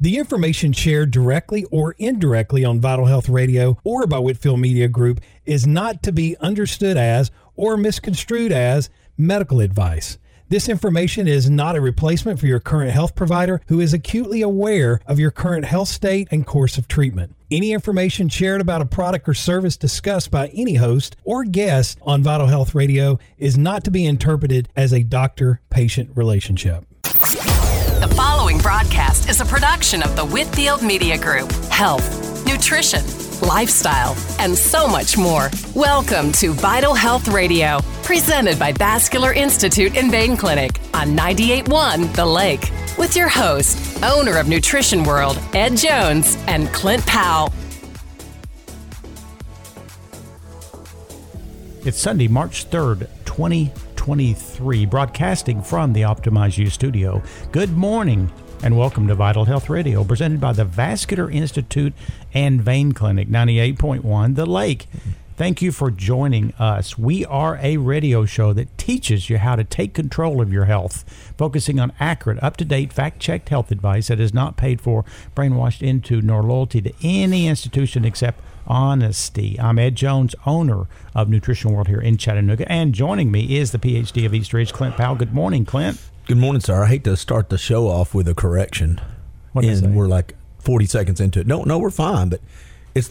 The information shared directly or indirectly on Vital Health Radio or by Whitfield Media Group is not to be understood as or misconstrued as medical advice. This information is not a replacement for your current health provider who is acutely aware of your current health state and course of treatment. Any information shared about a product or service discussed by any host or guest on Vital Health Radio is not to be interpreted as a doctor-patient relationship. The following broadcast is a production of the Whitfield Media Group. Health, nutrition, lifestyle, and so much more. Welcome to Vital Health Radio, presented by Vascular Institute and Vein Clinic on 98.1 The Lake, with your host, owner of Nutrition World, Ed Jones, and Clint Powell. It's Sunday, March 3rd, 2023, broadcasting from the Optimize You studio. Good morning and welcome to Vital Health Radio, presented by the Vascular Institute and Vein Clinic, 98.1 The Lake. Thank you for joining us. We are a radio show that teaches you how to take control of your health, focusing on accurate, up-to-date, fact-checked health advice that is not paid for, brainwashed into, nor loyalty to any institution except honesty. I'm Ed Jones, owner of Nutrition World here in Chattanooga, and joining me is the PhD of East Ridge, Clint Powell. Good morning, Clint. Good morning, sir. I hate to start the show off with a correction. What is it? We're like 40 seconds into it. No, we're fine, but it's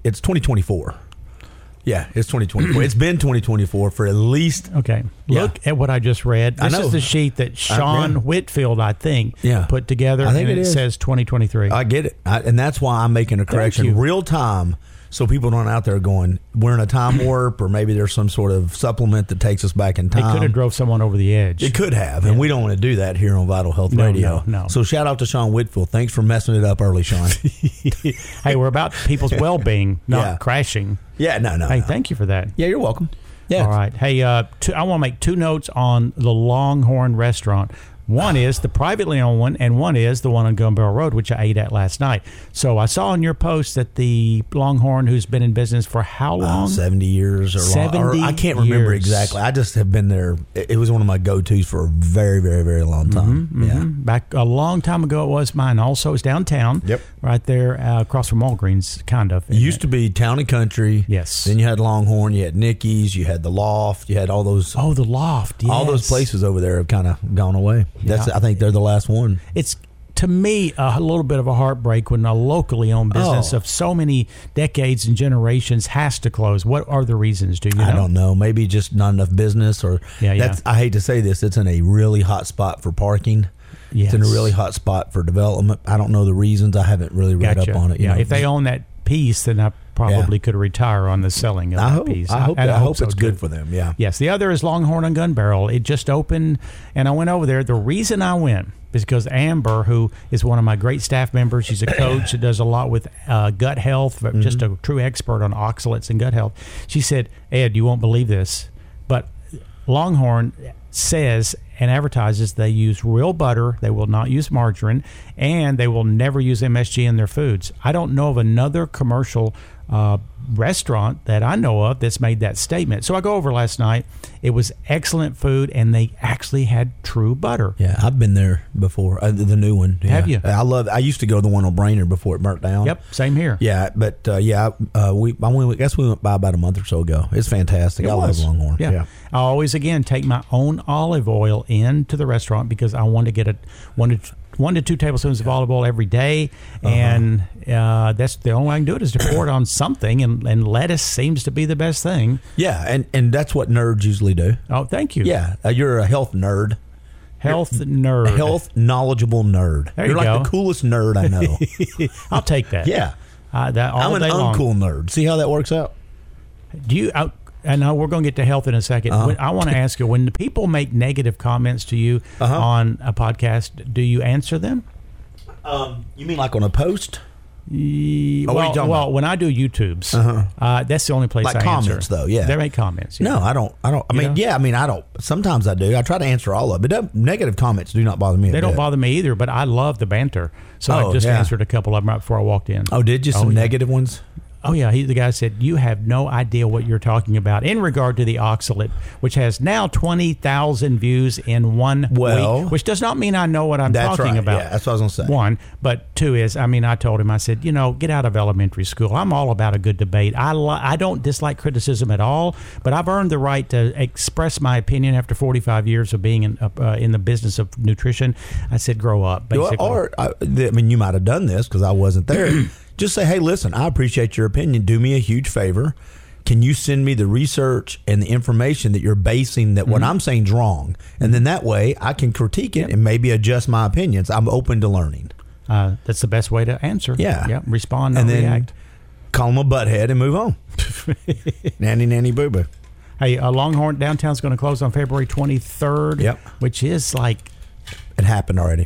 2024. Yeah, it's 2024. It's been 2024 for at least. Okay. Look at what I just read. This is the sheet that Sean Whitfield, I think, put together. I think and it says 2023. I get it. And that's why I'm making a correction real time, so people aren't out there going, we're in a time warp, or maybe there's some sort of supplement that takes us back in time. It could have drove someone over the edge. It could have, and we don't want to do that here on Vital Health Radio. No. So shout out to Sean Whitfield. Thanks for messing it up early, Sean. Hey, we're about people's well-being, not crashing. Yeah, no. Hey, thank you for that. Yeah, you're welcome. Yeah. All right. Hey, I want to make two notes on the Longhorn restaurant. One is the privately owned one, and one is the one on Gun Barrel Road, which I ate at last night. So I saw in your post that the Longhorn, who's been in business for how long? 70 years or 70 long. Or I can't remember exactly. I just have been there. It was one of my go-tos for a very, very, very long time. Yeah. Back a long time ago, it was mine also. It's downtown. Yep. Right there across from Walgreens, kind of. It used to be Town and Country. Yes. Then you had Longhorn, you had Nicky's, you had the Loft, you had all those. Oh, the Loft, yes. All those places over there have kind of gone away. I think they're the last one. It's, to me, a little bit of a heartbreak when a locally owned business of so many decades and generations has to close. What are the reasons? Do you know? I don't know. Maybe just not enough business, or I hate to say this. It's in a really hot spot for parking. Yes. It's in a really hot spot for development. I don't know the reasons. I haven't really read up on it. If they own that piece, then I probably could retire on the selling of that piece. I hope it's good for them. Yeah. Yes. The other is Longhorn on Gun Barrel. It just opened, and I went over there. The reason I went is because Amber, who is one of my great staff members, she's a coach that does a lot with gut health, but just a true expert on oxalates and gut health. She said, Ed, you won't believe this, but Longhorn says and advertises they use real butter, they will not use margarine, and they will never use MSG in their foods. I don't know of another commercial restaurant that I know of that's made that statement. So I go over last night. It was excellent food, and they actually had true butter. Yeah, I've been there before. The new one. Yeah. Have you? I used to go to the one on Brainerd before it burnt down. Yep, same here. Yeah, but we went by about a month or so ago. It's fantastic. I love Longhorn. Yeah. I always take my own olive oil into the restaurant because I want to get 1 to 2 tablespoons of olive oil every day, and that's the only way I can do it is to pour it on something, and lettuce seems to be the best thing. Yeah, and that's what nerds usually do. Oh, thank you. Yeah, you're a health nerd. Health nerd. A health knowledgeable nerd. There you You're go. Like the coolest nerd I know. I'll take that. Yeah. I'm an uncool nerd. See how that works out? Do you... I know we're going to get to health in a second. I want to ask you, when the people make negative comments to you on a podcast, do you answer them? You mean like on a post? Well, when I do YouTube's, that's the only place like I comments, answer. though. Yeah, they make comments. No, I don't. I don't. Sometimes I do. I try to answer all of it. But negative comments do not bother me. They don't bother me either. But I love the banter, so I just answered a couple of them right before I walked in. Oh, did you? Some negative ones? Oh, yeah. The guy said, you have no idea what you're talking about in regard to the oxalate, which has now 20,000 views in 1 week, which does not mean I know what I'm talking about. Yeah, that's what I was going to say. One. But two is, I told him, I said, get out of elementary school. I'm all about a good debate. I don't dislike criticism at all, but I've earned the right to express my opinion after 45 years of being in the business of nutrition. I said, grow up, basically. You might have done this because I wasn't there. Just say, hey, listen, I appreciate your opinion. Do me a huge favor. Can you send me the research and the information that you're basing that what I'm saying is wrong? And then that way I can critique it and maybe adjust my opinions. I'm open to learning. That's the best way to answer. Yeah. Respond, and not then react. Call them a butthead and move on. Nanny, boo-boo. Hey, Longhorn Downtown's going to close on February 23rd. Yep. Which is like... It happened already.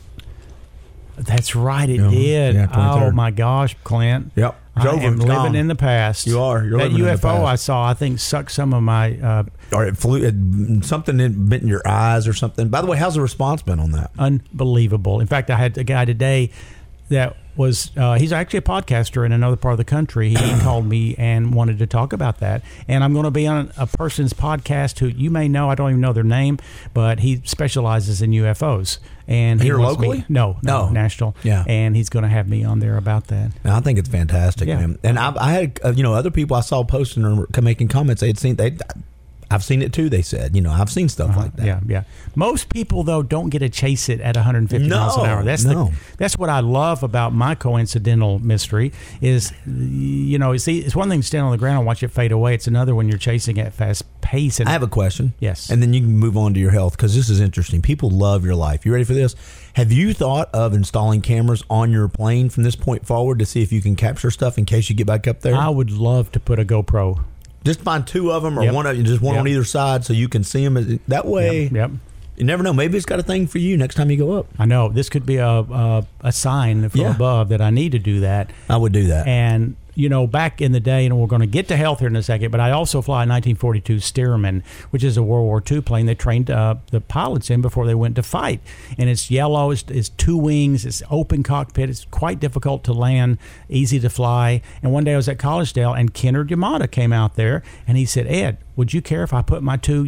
That's right, it did. Yeah, oh, my gosh, Clint. Yep. I am living in the past. You are. You're that living in the UFO past. I saw, I think, sucked some of my... or it flew, something bit in your eyes or something. By the way, how's the response been on that? Unbelievable. In fact, I had a guy today that was... he's actually a podcaster in another part of the country. He called me and wanted to talk about that. And I'm going to be on a person's podcast who you may know. I don't even know their name, but he specializes in UFOs. And here locally? No, national. Yeah. And he's going to have me on there about that. And I think it's fantastic, man. And I had, other people I saw posting or making comments. I've seen it too. They said, I've seen stuff like that. Yeah. Most people though don't get to chase it at 150 miles an hour. That's what I love about my coincidental mystery is, it's one thing to stand on the ground and watch it fade away. It's another when you're chasing at fast pace. And I have a question. Yes. And then you can move on to your health because this is interesting. People love your life. You ready for this? Have you thought of installing cameras on your plane from this point forward to see if you can capture stuff in case you get back up there? I would love to put a GoPro. Just find two of them or one of you, just one on either side so you can see them. That way, you never know. Maybe it's got a thing for you next time you go up. I know. This could be a sign from above that I need to do that. I would do that. And, back in the day, and we're going to get to health here in a second, but I also fly a 1942 Stearman, which is a World War II plane they trained the pilots in before they went to fight. And it's yellow. It's two wings. It's open cockpit. It's quite difficult to land, easy to fly. And one day I was at Collegedale, and Kennard Yamada came out there, and he said, Ed, would you care if I put my two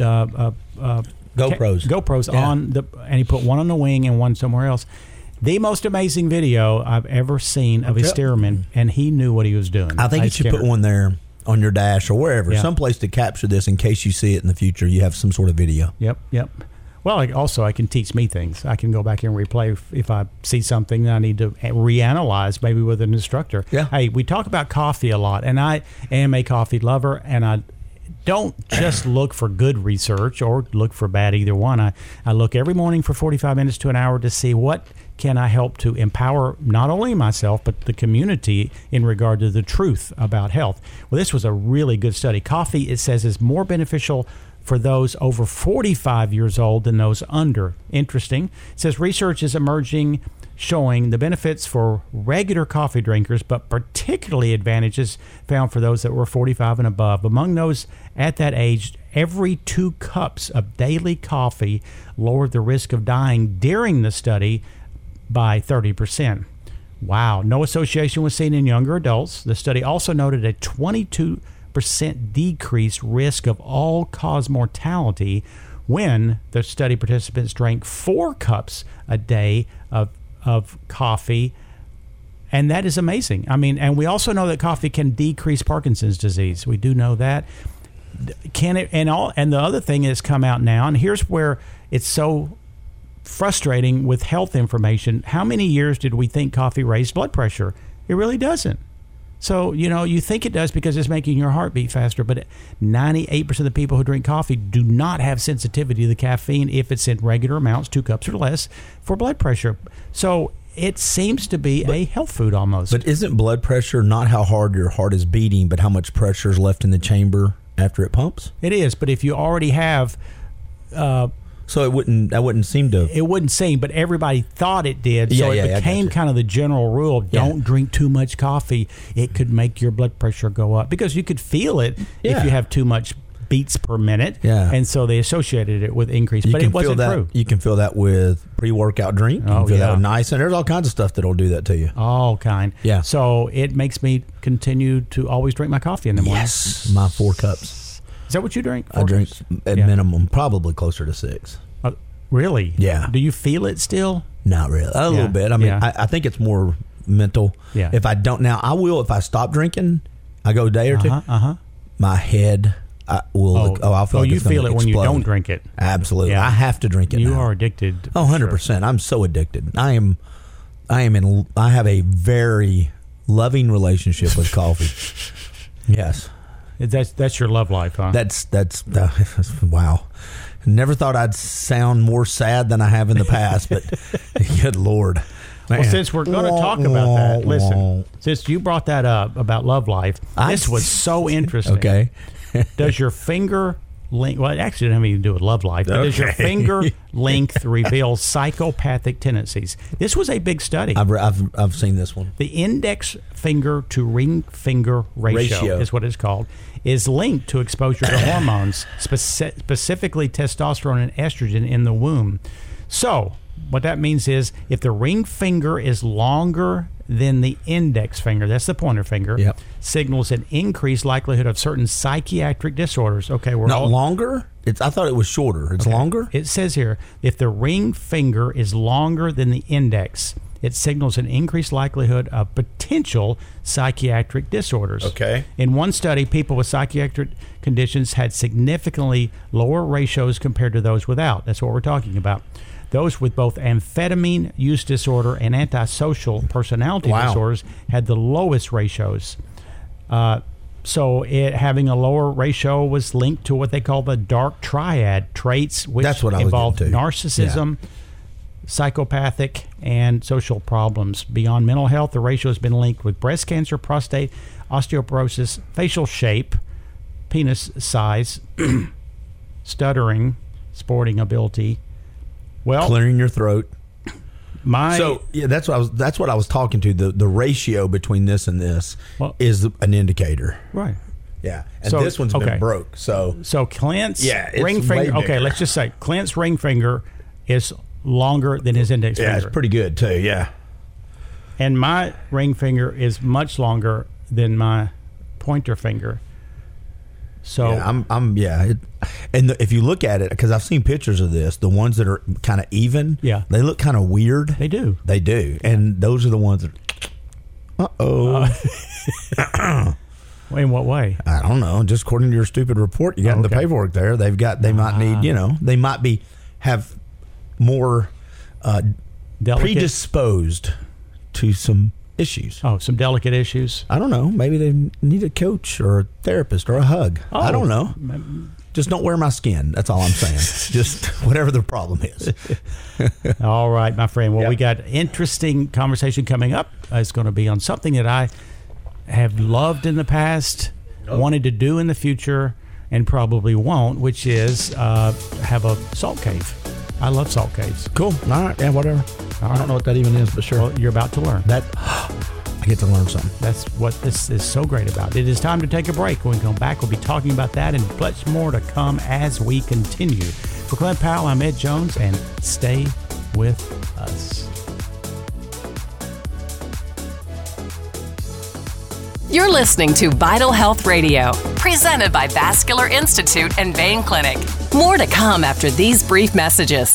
GoPros on and he put one on the wing and one somewhere else. The most amazing video I've ever seen of a Stearman, and he knew what he was doing. I think you should put one there on your dash or wherever, someplace to capture this in case you see it in the future. You have some sort of video. Yep. Well, I can teach me things. I can go back and replay if I see something that I need to reanalyze, maybe with an instructor. Yeah. Hey, we talk about coffee a lot, and I am a coffee lover, and I don't just look for good research or look for bad, either one. I look every morning for 45 minutes to an hour to see what can I help to empower not only myself but the community in regard to the truth about health. Well, this was a really good study. Coffee, it says, is more beneficial for those over 45 years old than those under. Interesting. It says research is emerging showing the benefits for regular coffee drinkers, but particularly advantages found for those that were 45 and above. Among those at that age, every 2 cups of daily coffee lowered the risk of dying during the study by 30%. Wow. No association was seen in younger adults. The study also noted a 22% decreased risk of all-cause mortality when the study participants drank 4 cups a day of coffee, and that is amazing. And we also know that coffee can decrease Parkinson's disease. We do know that. Can it? And the other thing has come out now, and here's where it's so frustrating with health information. How many years did we think coffee raised blood pressure? It really doesn't. So, you think it does because it's making your heart beat faster, but 98% of the people who drink coffee do not have sensitivity to the caffeine if it's in regular amounts, 2 cups or less, for blood pressure. So it seems to be a health food almost. But isn't blood pressure not how hard your heart is beating, but how much pressure is left in the chamber after it pumps? It is, but if you already have... So that wouldn't seem to... It wouldn't seem, but everybody thought it did. So it became kind of the general rule, don't drink too much coffee. It could make your blood pressure go up. Because you could feel it if you have too much beats per minute. Yeah. And so they associated it with increase, but it wasn't true. You can feel that with pre-workout drink. You can feel that with niacin. There's all kinds of stuff that'll do that to you. All kind. Yeah. So it makes me continue to always drink my coffee in the morning. Yes. My 4 cups. Is that what you drink? I drink at minimum, probably closer to 6. Really? Yeah. Do you feel it still? Not really. A little bit. I mean, I think it's more mental. Yeah. If I don't, now I will, if I stop drinking, I go a day or two, my head will, I'll feel like you it's gonna feel it when you don't drink it. Absolutely. Yeah. I have to drink it You now. are addicted. 100%. I'm so addicted. I have a very loving relationship with coffee. Yes. That's your love life, huh? That's wow. Never thought I'd sound more sad than I have in the past, but good Lord. Man. Well, since we're going to talk about that, listen, since you brought that up about love life, this was so interesting. Okay. Does your finger length, well, it actually doesn't have anything to do with love life, but does your finger length reveal psychopathic tendencies? This was a big study. I've seen this one. The index finger to ring finger ratio is what it's called, is linked to exposure to hormones, specifically testosterone and estrogen in the womb. So what that means is if the ring finger is longer than the index finger, that's the pointer finger, signals an increased likelihood of certain psychiatric disorders. Okay, we're not longer? I thought it was shorter. It's longer? It says here, if the ring finger is longer than the index, it signals an increased likelihood of potential psychiatric disorders. Okay. In one study, people with psychiatric conditions had significantly lower ratios compared to those without. That's what we're talking about. Those with both amphetamine use disorder and antisocial personality disorders had the lowest ratios. So having a lower ratio was linked to what they call the dark triad traits, which involved narcissism, psychopathic, and social problems. Beyond mental health, the ratio has been linked with breast cancer, prostate, osteoporosis, facial shape, penis size, stuttering, sporting ability. Well, clearing your throat. That's what I was talking to. The ratio between this and this is an indicator. Right. Yeah. And this one's been broke. So Clint's ring finger. Okay, let's just say Clint's ring finger is longer than his index finger. Yeah, it's pretty good too. Yeah. And my ring finger is much longer than my pointer finger. So if you look at it, because I've seen pictures of this, the ones that are kind of even, they look kind of weird. They do. And those are the ones that, in what way? I don't know. Just according to your stupid report you got in the paperwork there, they might need, they might have more predisposed to some issues. Some delicate issues. I don't know. Maybe they need a coach or a therapist or a hug. I don't know. Just don't wear my skin. That's all I'm saying. Just whatever the problem is. All right, my friend. Well, we got interesting conversation coming up. It's going to be on something that I have loved in the past, wanted to do in the future, and probably won't, which is have a salt cave. I love salt caves. Cool. All right. Yeah, whatever. I don't know what that even is, but sure. Well, you're about to learn. I get to learn something. That's what this is so great about. It is time to take a break. When we come back, we'll be talking about that and much more to come as we continue. For Clint Powell, I'm Ed Jones, and stay with us. You're listening to Vital Health Radio, presented by Vascular Institute and Vein Clinic. More to come after these brief messages.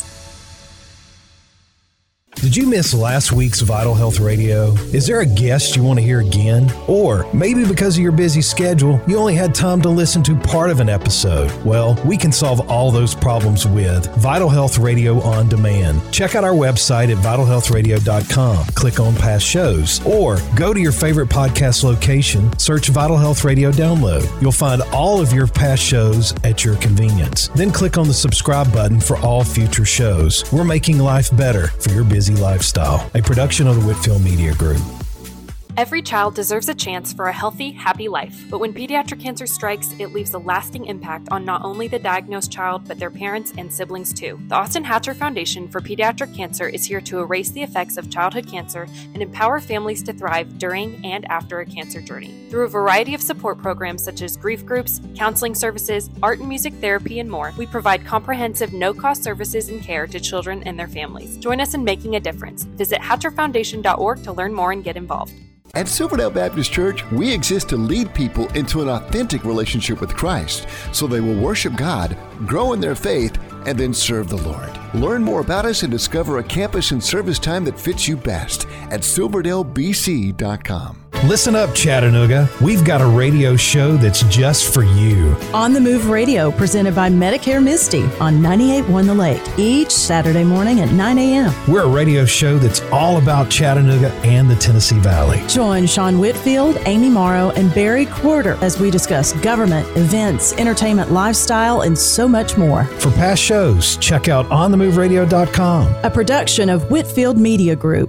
Did you miss last week's Vital Health Radio? Is there a guest you want to hear again? Or maybe because of your busy schedule, you only had time to listen to part of an episode? Well, we can solve all those problems with Vital Health Radio On Demand. Check out our website at vitalhealthradio.com. Click on past shows or go to your favorite podcast location, search Vital Health Radio Download. You'll find all of your past shows at your convenience. Then click on the subscribe button for all future shows. We're making life better for your busy lifestyle. A production of the Whitfield Media Group. Every child deserves a chance for a healthy, happy life, but when pediatric cancer strikes, it leaves a lasting impact on not only the diagnosed child, but their parents and siblings too. The Austin Hatcher Foundation for Pediatric Cancer is here to erase the effects of childhood cancer and empower families to thrive during and after a cancer journey. Through a variety of support programs such as grief groups, counseling services, art and music therapy, and more, we provide comprehensive, no-cost services and care to children and their families. Join us in making a difference. Visit hatcherfoundation.org to learn more and get involved. At Silverdale Baptist Church, we exist to lead people into an authentic relationship with Christ so they will worship God, grow in their faith, and then serve the Lord. Learn more about us and discover a campus and service time that fits you best at silverdalebc.com. Listen up, Chattanooga. We've got a radio show that's just for you. On the Move Radio, presented by Medicare Misty on 98.1 The Lake, each Saturday morning at 9 a.m. We're a radio show that's all about Chattanooga and the Tennessee Valley. Join Sean Whitfield, Amy Morrow, and Barry Quarter as we discuss government, events, entertainment, lifestyle, and so much more. For past shows, check out onthemoveradio.com. A production of Whitfield Media Group.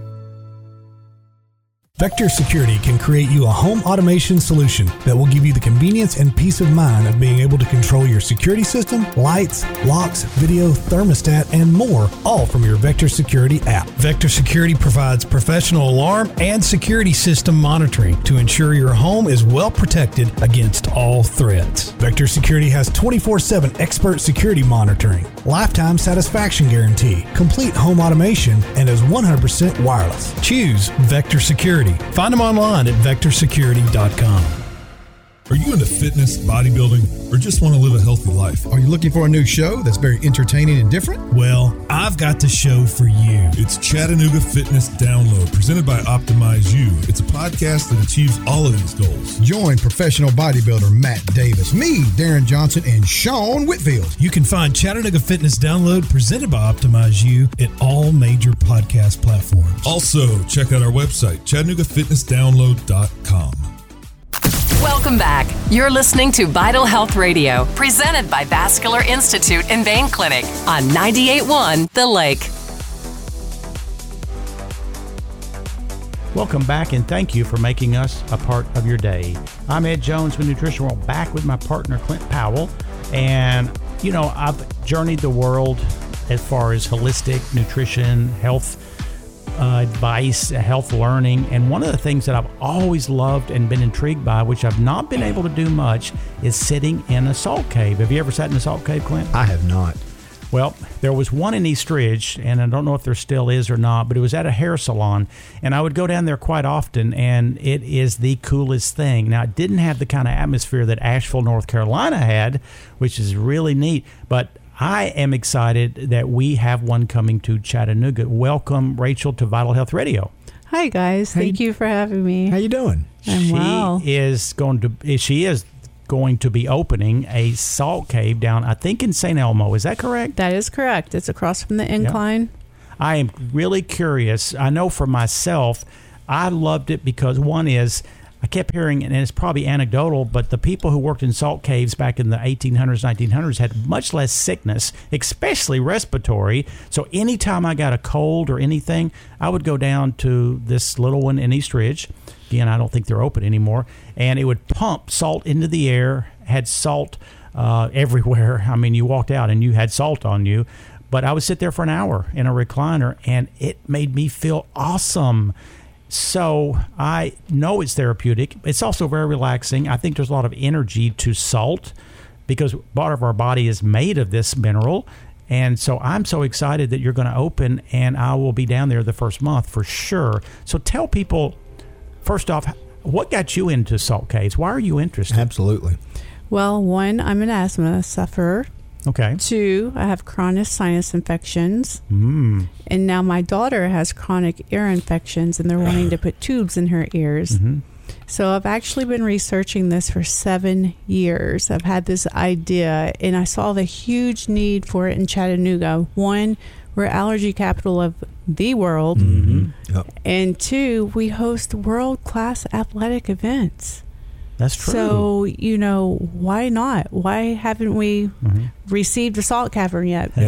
Vector Security can create you a home automation solution that will give you the convenience and peace of mind of being able to control your security system, lights, locks, video, thermostat, and more, all from your Vector Security app. Vector Security provides professional alarm and security system monitoring to ensure your home is well protected against all threats. Vector Security has 24/7 expert security monitoring, lifetime satisfaction guarantee, complete home automation, and is 100% wireless. Choose Vector Security. Find them online at vectorsecurity.com. Are you into fitness, bodybuilding, or just want to live a healthy life? Are you looking for a new show that's very entertaining and different? Well, I've got the show for you. It's Chattanooga Fitness Download, presented by Optimize You. It's a podcast that achieves all of these goals. Join professional bodybuilder Matt Davis, me, Darren Johnson, and Sean Whitfield. You can find Chattanooga Fitness Download, presented by Optimize You, at all major podcast platforms. Also, check out our website, ChattanoogaFitnessDownload.com. Welcome back. You're listening to Vital Health Radio, presented by Vascular Institute and Vein Clinic on 98.1 The Lake. Welcome back, and thank you for making us a part of your day. I'm Ed Jones with Nutrition World, back with my partner Clint Powell. And, you know, I've journeyed the world as far as holistic nutrition, health advice, health learning, and one of the things that I've always loved and been intrigued by, which I've not been able to do much, is sitting in a salt cave. Have you ever sat in a salt cave, Clint? I have not. Well, there was one in East Ridge, and I don't know if there still is or not, but it was at a hair salon, and I would go down there quite often, and it is the coolest thing. Now, it didn't have the kind of atmosphere that Asheville, North Carolina had, which is really neat, but I am excited that we have one coming to Chattanooga. Welcome, Rachel, to Vital Health Radio. Hi, guys. Thank you for having me. How you doing? I'm well. She is going to be opening a salt cave down, I think, in St. Elmo. Is that correct? That is correct. It's across from the incline. Yep. I am really curious. I know for myself, I loved it because one is, I kept hearing, and it's probably anecdotal, but the people who worked in salt caves back in the 1800s, 1900s had much less sickness, especially respiratory. So anytime I got a cold or anything, I would go down to this little one in East Ridge. Again, I don't think they're open anymore. And it would pump salt into the air, had salt everywhere. I mean, you walked out and you had salt on you. But I would sit there for an hour in a recliner, and it made me feel awesome. So I know it's therapeutic. It's also very relaxing. I think there's a lot of energy to salt because part of our body is made of this mineral. And so I'm so excited that you're going to open, and I will be down there the first month for sure. So tell people, first off, what got you into salt caves? Why are you interested? Absolutely. Well, one, I'm an asthma sufferer. Okay. Two, I have chronic sinus infections. And now my daughter has chronic ear infections, and they're wanting to put tubes in her ears. Mm-hmm. So I've actually been researching this for 7 years. I've had this idea, and I saw the huge need for it in Chattanooga. One, we're allergy capital of the world. Mm-hmm. Yep. And two, we host world-class athletic events. That's true. So, why not? Why haven't we received a salt cavern yet? Yeah.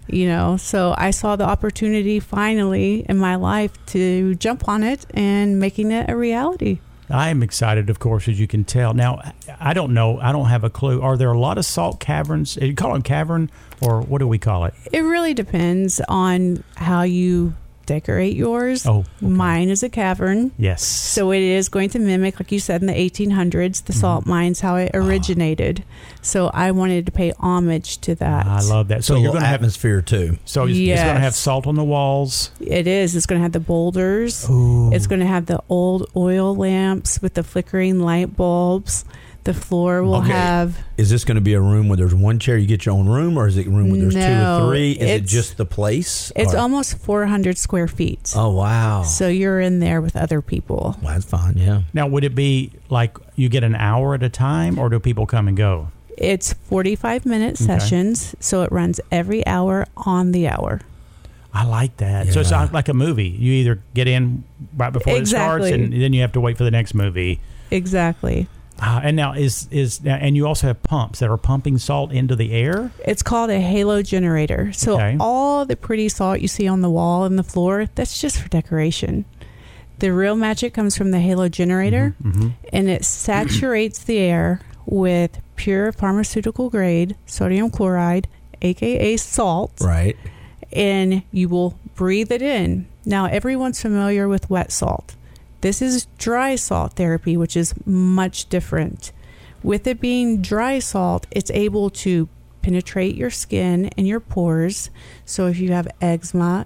So I saw the opportunity finally in my life to jump on it and making it a reality. I am excited, of course, as you can tell. Now, I don't know. I don't have a clue. Are there a lot of salt caverns? Do you call them cavern, or what do we call it? It really depends on how you decorate yours. Oh, okay. Mine is a cavern. Yes. So it is going to mimic, like you said, in the 1800s, the salt mines, how it originated. So I wanted to pay homage to that. I love that. So you're going to have atmosphere too. So it's going to have salt on the walls. It is. It's going to have the boulders. Ooh. It's going to have the old oil lamps with the flickering light bulbs. The floor will have... Is this going to be a room where there's one chair, you get your own room, or is it a room where there's 2 or 3? Is it just the place? It's almost 400 square feet. Oh, wow. So you're in there with other people. Well, that's fine, yeah. Now, would it be like you get an hour at a time, or do people come and go? It's 45-minute sessions, so it runs every hour on the hour. I like that. Yeah. So it's not like a movie. You either get in right before it starts, and then you have to wait for the next movie. Exactly. And now and you also have pumps that are pumping salt into the air? It's called a halo generator. So all the pretty salt you see on the wall and the floor, that's just for decoration. The real magic comes from the halo generator, and it saturates the air with pure pharmaceutical grade sodium chloride, aka salt. Right. And you will breathe it in. Now, everyone's familiar with wet salt. This is dry salt therapy, which is much different. With it being dry salt, it's able to penetrate your skin and your pores. So if you have eczema,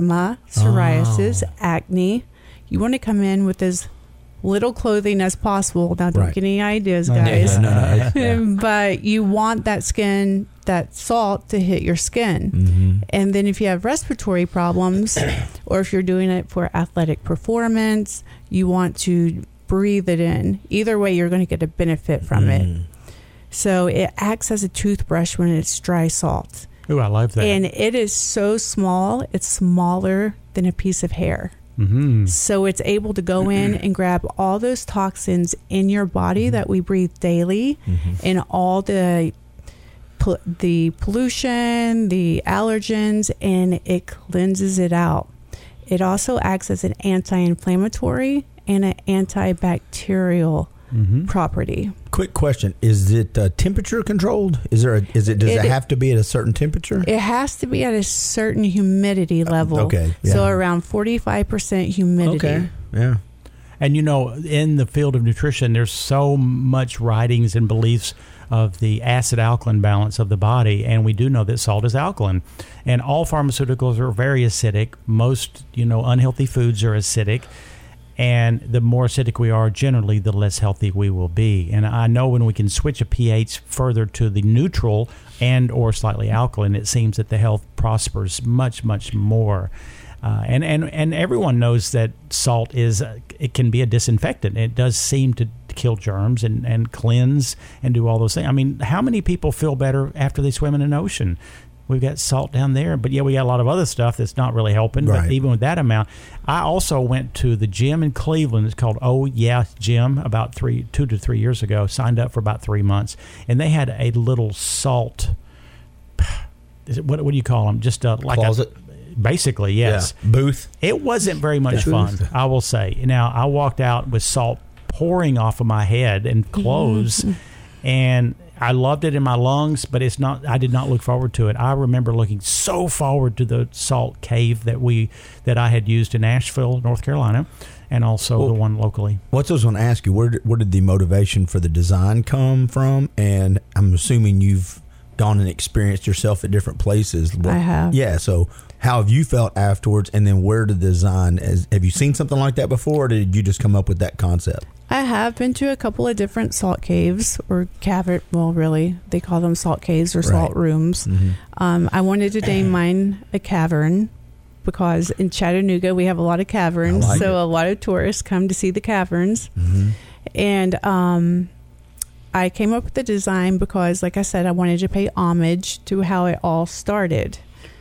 psoriasis, acne, you want to come in with as little clothing as possible. Now, don't get any ideas, guys. No. But you want that skin, that salt to hit your skin. And then if you have respiratory problems, or if you're doing it for athletic performance, you want to breathe it in. Either way, you're going to get a benefit from it. So it acts as a toothbrush when it's dry salt. Ooh, I love that. And it is so small, it's smaller than a piece of hair. So it's able to go in and grab all those toxins in your body that we breathe daily, and all the pollution, the allergens, and it cleanses it out. It also acts as an anti-inflammatory and an antibacterial property. Quick question: is it temperature controlled? Does it have to be at a certain temperature? It has to be at a certain humidity level. Okay, yeah. So around 45% humidity. Okay, yeah. And in the field of nutrition, there's so much writings and beliefs of the acid-alkaline balance of the body, and we do know that salt is alkaline. And all pharmaceuticals are very acidic. Most, unhealthy foods are acidic. And the more acidic we are, generally, the less healthy we will be. And I know when we can switch a pH further to the neutral and or slightly alkaline, it seems that the health prospers much, much more. And everyone knows that salt it can be a disinfectant. It does seem to kill germs and cleanse and do all those things. I mean, how many people feel better after they swim in an ocean? We've got salt down there, but we got a lot of other stuff that's not really helping. Right. But even with that amount, I also went to the gym in Cleveland. It's called Oh Yeah Gym about 2 to 3 years ago. Signed up for about 3 months, and they had a little salt. What do you call them? Just like closet. Basically, yes. Yeah. Booth. It wasn't very much fun, I will say. Now, I walked out with salt pouring off of my head and clothes, and I loved it in my lungs, but I did not look forward to it. I remember looking so forward to the salt cave that I had used in Asheville, North Carolina, and also the one locally. What I was going to ask you, where did the motivation for the design come from? And I'm assuming you've gone and experienced yourself at different places. I have. Yeah, so how have you felt afterwards, and then where did the design, have you seen something like that before, or did you just come up with that concept? I have been to a couple of different salt caves or cavern. Well, really, they call them salt caves or salt rooms. I wanted to name mine a cavern because in Chattanooga we have a lot of caverns, a lot of tourists come to see the caverns. And I came up with the design because, like I said, I wanted to pay homage to how it all started.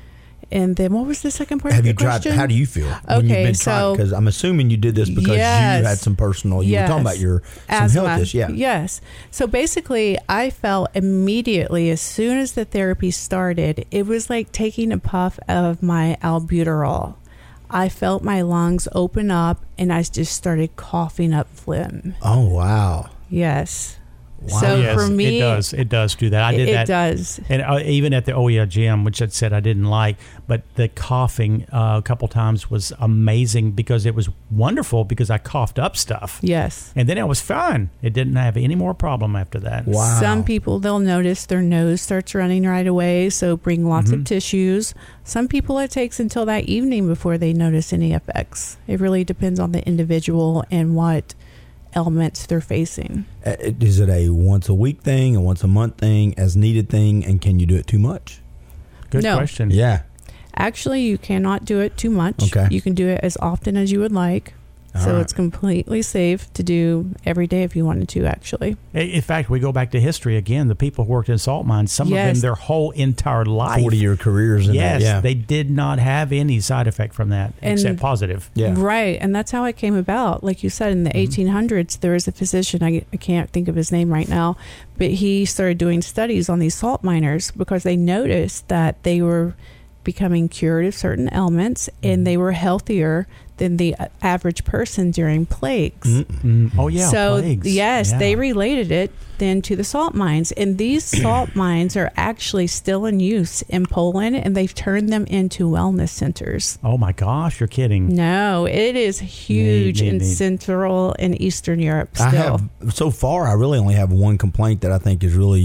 And then what was the second part of Have your you tried? question? How do you feel when you've been trying? Because I'm assuming you did this because you had some personal. You were talking about some asthma. health issues. Yeah. Yes. So basically, I felt immediately as soon as the therapy started, it was like taking a puff of my albuterol. I felt my lungs open up, and I just started coughing up phlegm. Oh wow. Yes. Wow. So Yes, for me, it does do that. I did that. It does. And even at the OEA gym, which I said I didn't like, but the coughing a couple times was amazing because it was wonderful because I coughed up stuff. Yes. And then it was fine. It didn't have any more problem after that. Wow. Some people, they'll notice their nose starts running right away, so bring lots of tissues. Some people, it takes until that evening before they notice any effects. It really depends on the individual and what elements they're facing. Is it a once a week thing, a once a month thing, as needed thing, and can you do it too much? Good No. question. Yeah. Actually, you cannot do it too much. Okay. You can do it as often as you would like. So right. it's completely safe to do every day if you wanted to, actually. In fact, we go back to history again. The people who worked in salt mines, some of them, their whole entire life. 40-year careers. Yes, they did not have any side effect from that, except positive. Yeah. Right. And that's how it came about. Like you said, in the 1800s, there was a physician, I can't think of his name right now, but he started doing studies on these salt miners because they noticed that they were becoming cured of certain ailments and they were healthier than the average person during plagues. Oh, yeah. So, plagues. yes, Yeah. they related it then to the salt mines. And these salt mines are actually still in use in Poland, and they've turned them into wellness centers. Oh, my gosh, you're kidding. No, it is huge in Central and Eastern Europe still. So far, I really only have one complaint that I think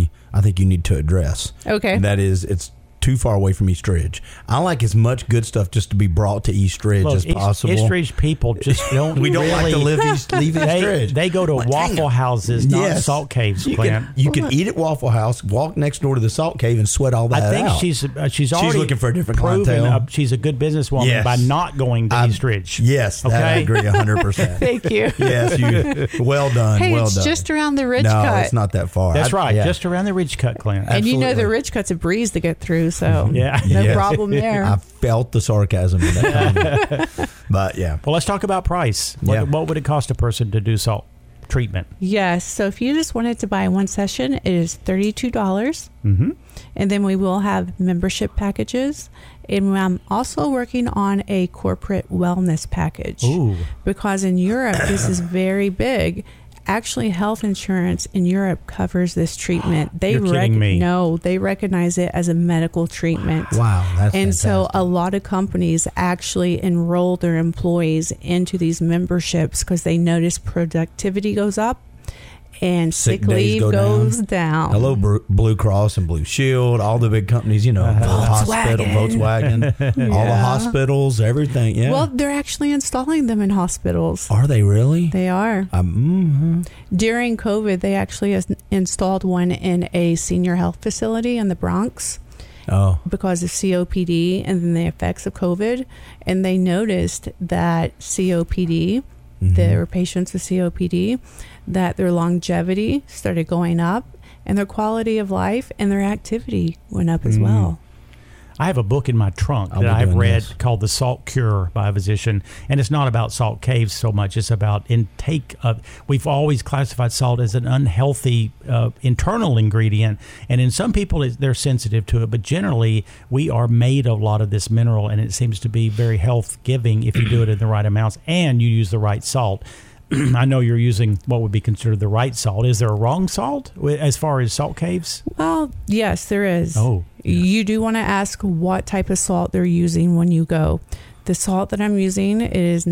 you need to address. Okay. And that is, it's too far away from East Ridge. I like as much good stuff just to be brought to East Ridge as possible. East Ridge people just don't. We don't really, like to leave East Ridge. They go to Waffle Houses, not salt caves. You Clint. you can eat at Waffle House, walk next door to the salt cave, and sweat all that out. I think she's already looking for a different proven clientele. She's a good businesswoman by not going to East Ridge. Yes, okay? I agree 100%. Thank you. Yes, well done. Hey, well it's done. just around the Ridge no, Cut. it's not that far. That's right, just around the Ridge Cut, Clint. And you know the Ridge Cut's a breeze to get through, so no problem there. I felt the sarcasm in that comment. But yeah. Well, let's talk about price. What would it cost a person to do salt treatment? Yes. So if you just wanted to buy one session, it is $32. Mm-hmm. And then we will have membership packages. And I'm also working on a corporate wellness package. Ooh. Because in Europe, this is very big. Actually, health insurance in Europe covers this treatment. You're kidding me. No, they recognize it as a medical treatment. Wow, that's and fantastic. so a lot of companies actually enroll their employees into these memberships because they notice productivity goes up and sick leave goes down. Hello, Blue Cross and Blue Shield, all the big companies, Volkswagen, all the hospitals, everything. Yeah. Well, they're actually installing them in hospitals. Are they really? They are. During COVID, they actually installed one in a senior health facility in the Bronx. Oh. Because of COPD and then the effects of COVID. And they noticed that COPD, there were patients with COPD, that their longevity started going up and their quality of life and their activity went up as well. I have a book in my trunk that I've read called The Salt Cure by a physician. And it's not about salt caves so much. It's about intake of, we've always classified salt as an unhealthy internal ingredient. And in some people, they're sensitive to it. But generally, we are made of a lot of this mineral. And it seems to be very health giving if you do it in the right amounts and you use the right salt. I know you're using what would be considered the right salt. Is there a wrong salt as far as salt caves? Well, yes, there is. Oh. Yeah. You do want to ask what type of salt they're using when you go. The salt that I'm using is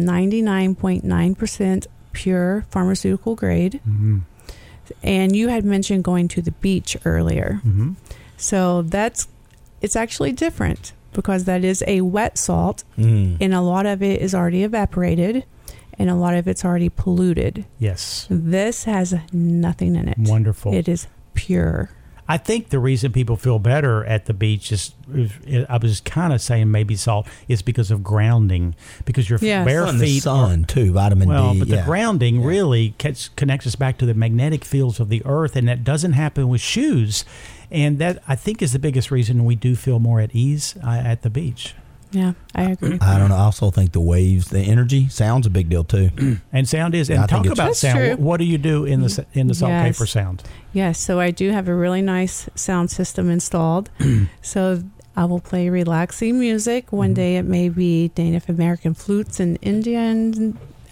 99.9% pure pharmaceutical grade. Mm-hmm. And you had mentioned going to the beach earlier. Mm-hmm. So it's actually different because that is a wet salt and a lot of it is already evaporated. And a lot of it's already polluted. Yes. This has nothing in it. Wonderful. It is pure. I think the reason people feel better at the beach is I was kind of saying maybe salt is because of grounding, because your bare and feet the sun too, vitamin D. But the grounding really connects us back to the magnetic fields of the earth, and that doesn't happen with shoes. And that, I think, is the biggest reason we do feel more at ease at the beach. Yeah, I agree. I don't know. I also think the waves, the energy, sound's a big deal too. And sound is. And talk about sound. True. What do you do in the Saltcaper Sound? Yes, so I do have a really nice sound system installed. So I will play relaxing music. One day it may be Native American flutes and Indian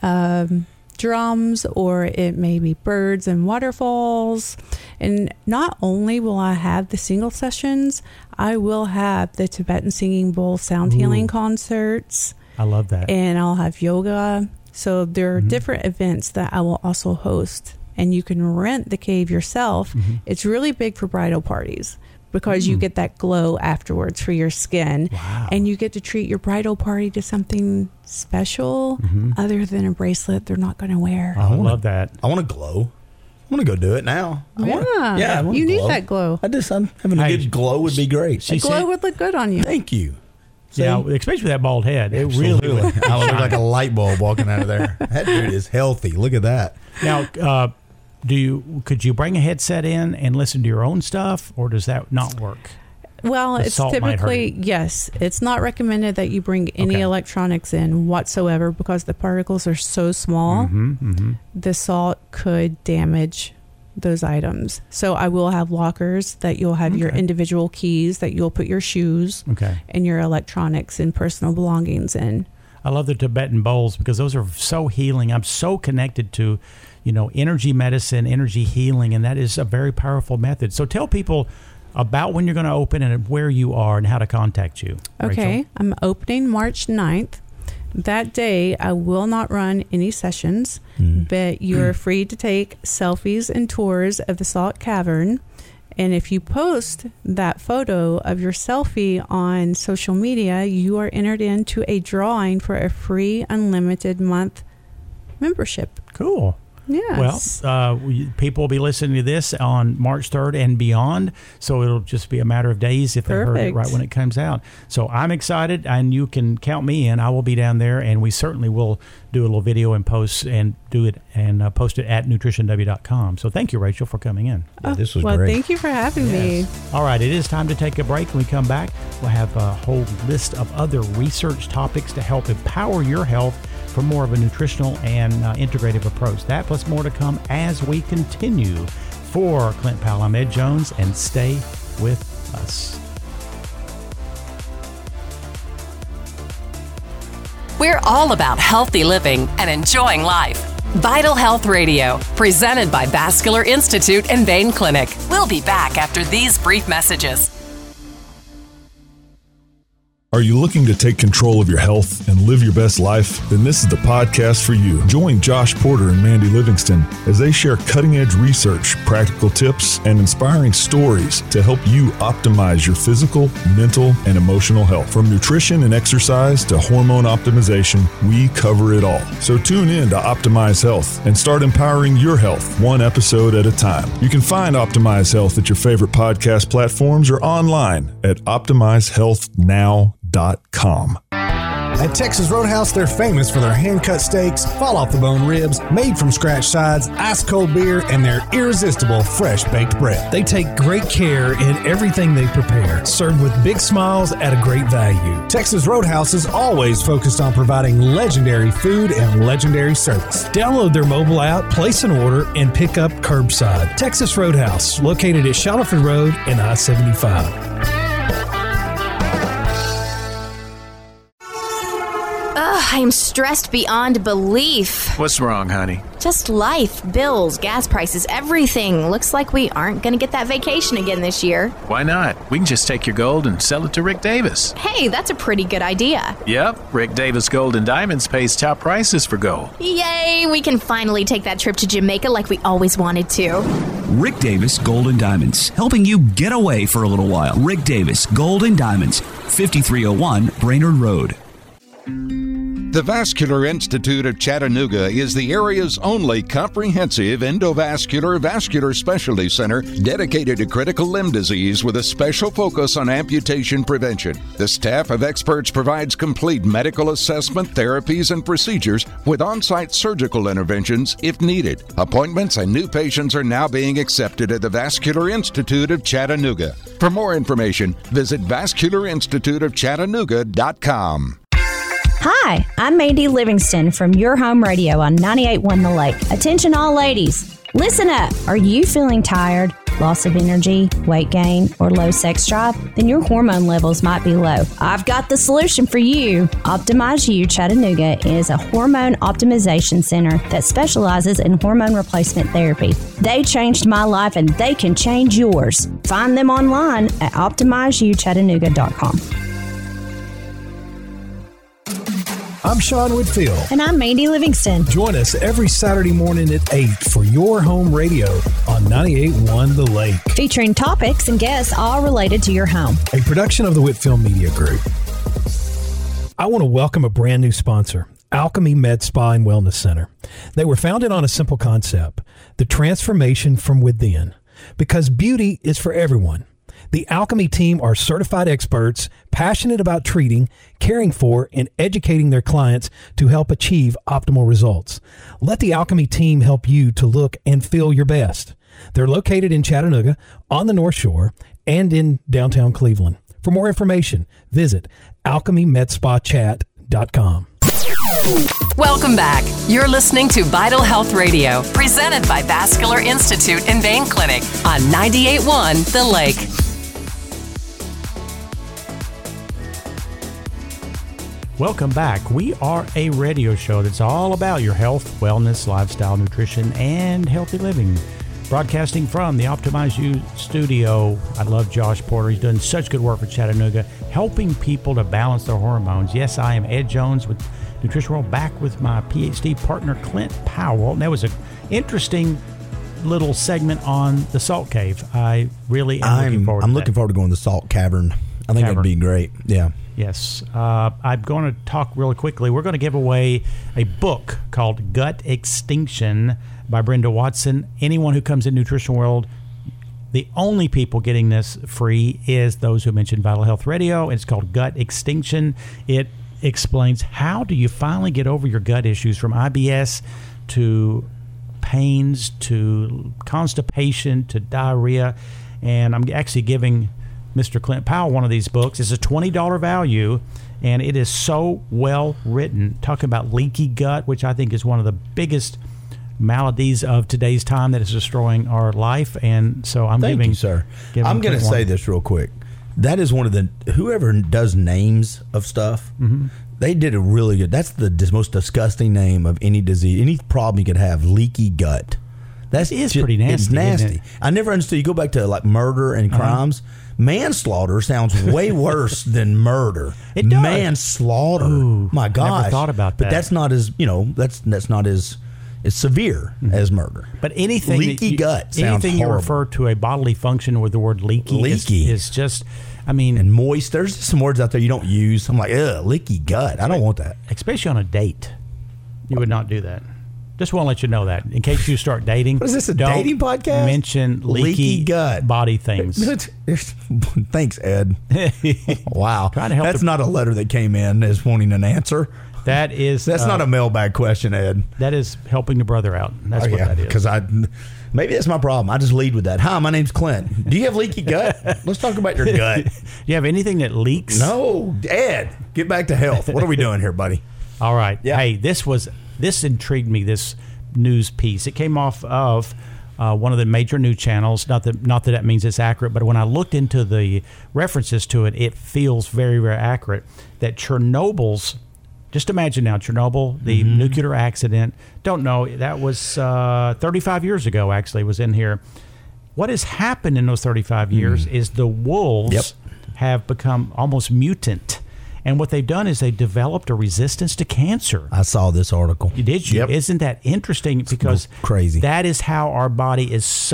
drums, or it may be birds and waterfalls. And not only will I have the single sessions, I will have the Tibetan Singing Bowl sound healing concerts. I love that. And I'll have yoga. So there are different events that I will also host. And you can rent the cave yourself. It's really big for bridal parties because you get that glow afterwards for your skin. Wow. And you get to treat your bridal party to something special other than a bracelet they're not going to wear. I love that. I want to glow. I want to go do it now. I want you need that glow. I'm having a good glow would be great. A glow would look good on you. Thank you. See? Yeah, especially with that bald head. It Absolutely. really would. I look like a light bulb walking out of there. That dude is healthy. Look at that. Now, could you bring a headset in and listen to your own stuff, or does that not work? Well, it's typically, yes, it's not recommended that you bring any electronics in whatsoever because the particles are so small. The salt could damage those items. So I will have lockers that you'll have your individual keys that you'll put your shoes and your electronics and personal belongings in. I love the Tibetan bowls because those are so healing. I'm so connected to, energy medicine, energy healing, and that is a very powerful method. So tell people about when you're going to open and where you are and how to contact you. Okay. Rachel? I'm opening March 9th. That day, I will not run any sessions, but you're free to take selfies and tours of the Salt Cavern. And if you post that photo of your selfie on social media, you are entered into a drawing for a free unlimited month membership. Cool. Yes. Well, people will be listening to this on March 3rd and beyond, so it'll just be a matter of days if they heard it right when it comes out. So I'm excited, and you can count me in. I will be down there, and we certainly will do a little video and post and do it and post it at nutritionw.com. So thank you, Rachel, for coming in. Yeah, this was great. Well, thank you for having me. All right, it is time to take a break. When we come back, we'll have a whole list of other research topics to help empower your health for more of a nutritional and integrative approach. That plus more to come as we continue. For Clint Powell, I'm Ed Jones, and stay with us. We're all about healthy living and enjoying life. Vital Health Radio, presented by Vascular Institute and Vein Clinic. We'll be back after these brief messages. Are you looking to take control of your health and live your best life? Then this is the podcast for you. Join Josh Porter and Mandy Livingston as they share cutting-edge research, practical tips, and inspiring stories to help you optimize your physical, mental, and emotional health. From nutrition and exercise to hormone optimization, we cover it all. So tune in to Optimize Health and start empowering your health one episode at a time. You can find Optimize Health at your favorite podcast platforms or online at OptimizeHealthNow.com. At Texas Roadhouse, they're famous for their hand-cut steaks, fall-off-the-bone ribs, made-from-scratch sides, ice-cold beer, and their irresistible fresh-baked bread. They take great care in everything they prepare, served with big smiles at a great value. Texas Roadhouse is always focused on providing legendary food and legendary service. Download their mobile app, place an order, and pick up curbside. Texas Roadhouse, located at Shallowford Road and I-75. I am stressed beyond belief. What's wrong, honey? Just life, bills, gas prices, everything. Looks like we aren't going to get that vacation again this year. Why not? We can just take your gold and sell it to Rick Davis. Hey, that's a pretty good idea. Yep, Rick Davis Gold and Diamonds pays top prices for gold. Yay, we can finally take that trip to Jamaica like we always wanted to. Rick Davis Gold and Diamonds, helping you get away for a little while. Rick Davis Gold and Diamonds, 5301 Brainerd Road. The Vascular Institute of Chattanooga is the area's only comprehensive endovascular vascular specialty center dedicated to critical limb disease with a special focus on amputation prevention. The staff of experts provides complete medical assessment, therapies, and procedures with on-site surgical interventions if needed. Appointments and new patients are now being accepted at the Vascular Institute of Chattanooga. For more information, visit vascularinstituteofchattanooga.com. Hi, I'm Mandy Livingston from Your Home Radio on 98.1 The Lake. Attention all ladies, listen up. Are you feeling tired, loss of energy, weight gain, or low sex drive? Then your hormone levels might be low. I've got the solution for you. Optimize You Chattanooga is a hormone optimization center that specializes in hormone replacement therapy. They changed my life and they can change yours. Find them online at optimizeyouchattanooga.com. I'm Sean Whitfield. And I'm Mandy Livingston. Join us every Saturday morning at 8 for Your Home Radio on 98.1 The Lake. Featuring topics and guests all related to your home. A production of the Whitfield Media Group. I want to welcome a brand new sponsor, Alchemy Med Spa and Wellness Center. They were founded on a simple concept, the transformation from within, because beauty is for everyone. The Alchemy team are certified experts, passionate about treating, caring for, and educating their clients to help achieve optimal results. Let the Alchemy team help you to look and feel your best. They're located in Chattanooga, on the North Shore, and in downtown Cleveland. For more information, visit alchemymedspa.chat.com. Welcome back. You're listening to Vital Health Radio, presented by Vascular Institute and Vein Clinic on 98.1 The Lake. Welcome back. We are a radio show that's all about your health, wellness, lifestyle, nutrition, and healthy living. Broadcasting from the Optimize You studio. I love Josh Porter. He's doing such good work for Chattanooga, helping people to balance their hormones. Yes, I am Ed Jones with Nutrition World, back with my PhD partner, Clint Powell. And that was an interesting little segment on the Salt Cave. I really am looking forward to that. I'm looking forward to going to the Salt Cavern. I think that'd be great. Yeah. Yes. I'm going to talk really quickly. We're going to give away a book called Gut Extinction by Brenda Watson. Anyone who comes in Nutrition World, the only people getting this free is those who mentioned Vital Health Radio. It's called Gut Extinction. It explains how do you finally get over your gut issues, from IBS to pains to constipation to diarrhea. And I'm actually giving Mr. Clint Powell one of these books. It's a $20 value, and it is so well written, talking about leaky gut, which I think is one of the biggest maladies of today's time that is destroying our life. And so I'm Thank you, sir. I'm going to say this real quick. That is one of the, whoever does names of stuff, they did a really good, that's the most disgusting name of any disease, any problem you could have, leaky gut. That is pretty nasty. It's nasty. Isn't it? I never understood. You go back to like murder and crimes. Manslaughter sounds way worse than murder. It does. Manslaughter. Ooh, my gosh. Never thought about that. But that's not as, that's not as severe as murder. But anything leaky gut sounds anything horrible. You refer to a bodily function with the word leaky is just, I mean, and moist. There's some words out there you don't use. I'm like, leaky gut. I don't want that. Especially on a date. You would not do that. Just want to let you know that in case you start dating. What is this, a dating podcast? Mention leaky gut body things. Thanks, Ed. Wow. Trying to help. That's not a letter that came in as wanting an answer. That's not a mailbag question, Ed. That is helping the brother out. That's what that is. Because maybe that's my problem. I just lead with that. Hi, my name's Clint. Do you have leaky gut? Let's talk about your gut. Do you have anything that leaks? No, Ed. Get back to health. What are we doing here, buddy? All right. Yeah. Hey, this intrigued me, this news piece. It came off of one of the major news channels. Not that means it's accurate, but when I looked into the references to it, it feels very, very accurate. That Chernobyl's, just imagine now, Chernobyl, the nuclear accident. Don't know, that was 35 years ago, actually, was in here. What has happened in those 35 years is the wolves have become almost mutant. And what they've done is they developed a resistance to cancer. I saw this article. Did you? Yep. Isn't that interesting? Because crazy. That is how our body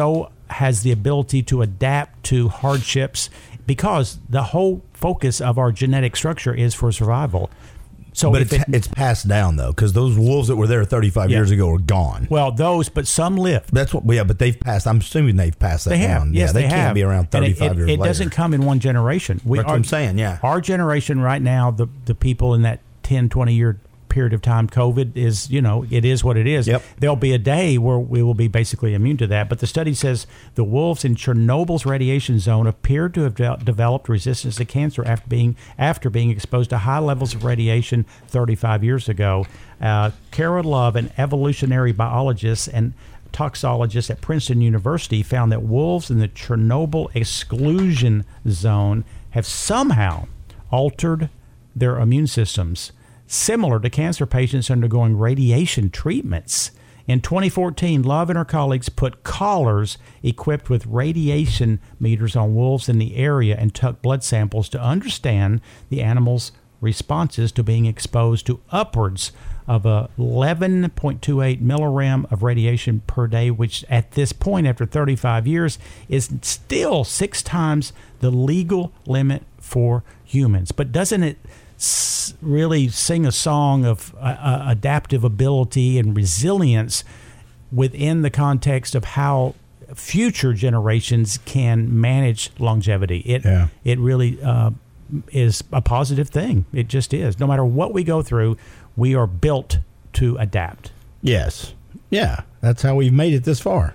has the ability to adapt to hardships, because the whole focus of our genetic structure is for survival. So but it's passed down though, because those wolves that were there 35 years ago are gone. Well, but some lived. That's what. Yeah, but they've passed. I'm assuming they've passed that they have. down. Yes, yeah, they can't have. be around 35 years It later. doesn't come in one generation. That's what I'm saying. Yeah, our generation right now, the people in that 10, 20 year period of time, COVID is, it is what it is. Yep. There'll be a day where we will be basically immune to that. But the study says the wolves in Chernobyl's radiation zone appear to have developed resistance to cancer after being exposed to high levels of radiation 35 years ago. Kara Love, an evolutionary biologist and toxologist at Princeton University, found that wolves in the Chernobyl exclusion zone have somehow altered their immune systems, similar to cancer patients undergoing radiation treatments. In 2014, Love and her colleagues put collars equipped with radiation meters on wolves in the area and took blood samples to understand the animals' responses to being exposed to upwards of 11.28 millirem of radiation per day, which at this point, after 35 years, is still 6 times the legal limit for humans. But doesn't it really sing a song of adaptive ability and resilience within the context of how future generations can manage longevity? It really is a positive thing. It just is. No matter what we go through, we are built to adapt. Yes. Yeah. That's how we've made it this far.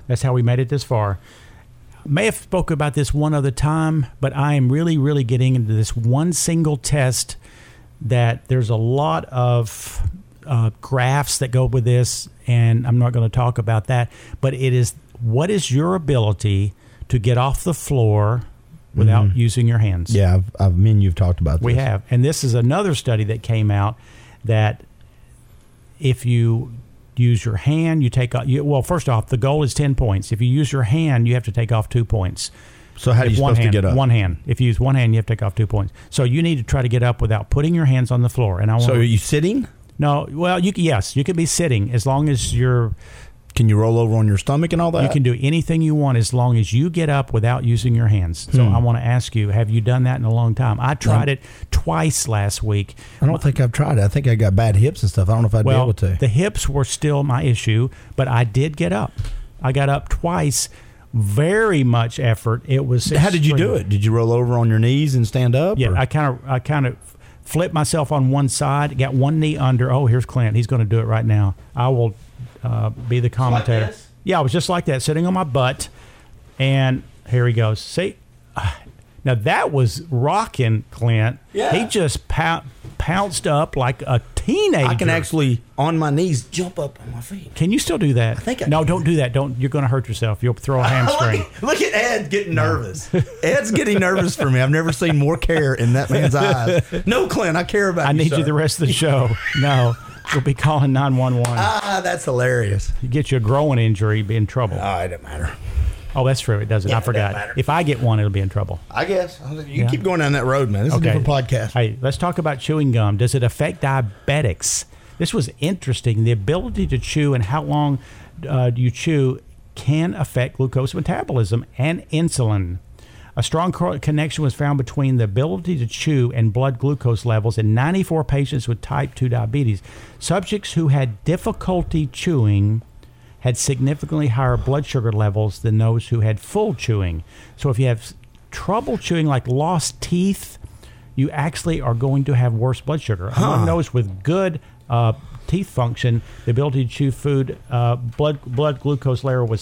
May have spoke about this one other time, but I am really, really getting into this one single test that there's a lot of graphs that go with this, and I'm not going to talk about that, but it is, what is your ability to get off the floor without using your hands? Yeah, you've talked about this. We have, and this is another study that came out that if you use your hand, you take off, well, first off, the goal is 10 points. If you use your hand, you have to take off 2 points. So how are you supposed to get up? One hand. If you use one hand, you have to take off 2 points. So you need to try to get up without putting your hands on the floor. So are you sitting? No. Well, yes, you can be sitting as long as you're. Can you roll over on your stomach and all that? You can do anything you want as long as you get up without using your hands. So I want to ask you, have you done that in a long time? I tried it twice last week. I don't think I've tried it. I think I got bad hips and stuff. I don't know if I'd be able to. The hips were still my issue, but I did get up. I got up twice. Very much effort. It was. How did you do it? Did you roll over on your knees and stand up? Yeah, I kind of flipped myself on one side, got one knee under. Oh, here's Clint. He's going to do it right now. I will be the commentator. Like this? Yeah, I was just like that, sitting on my butt, and here he goes. See, now that was rocking, Clint. Yeah. He just pounced up like a teenager. I can actually, on my knees, jump up on my feet. Can you still do that? I think No, don't do that. You're going to hurt yourself. You'll throw a hamstring. Look at Ed getting nervous. Ed's getting nervous for me. I've never seen more care in that man's eyes. No, Clint, I care about you. I need you the rest of the show. No, we'll be calling 911. That's hilarious. You get you a growing injury, be in trouble. Oh, it doesn't matter. Oh, that's true. It doesn't. Yeah, I forgot. it doesn't matter. If I get one, it'll be in trouble. I guess. You keep going down that road, man. This is a different podcast. Hey, let's talk about chewing gum. Does it affect diabetics? This was interesting. The ability to chew and how long you chew can affect glucose metabolism and insulin. A strong connection was found between the ability to chew and blood glucose levels in 94 patients with type 2 diabetes. Subjects who had difficulty chewing had significantly higher blood sugar levels than those who had full chewing. So if you have trouble chewing, like lost teeth, you actually are going to have worse blood sugar. Among those with good teeth function, the ability to chew food, blood glucose level was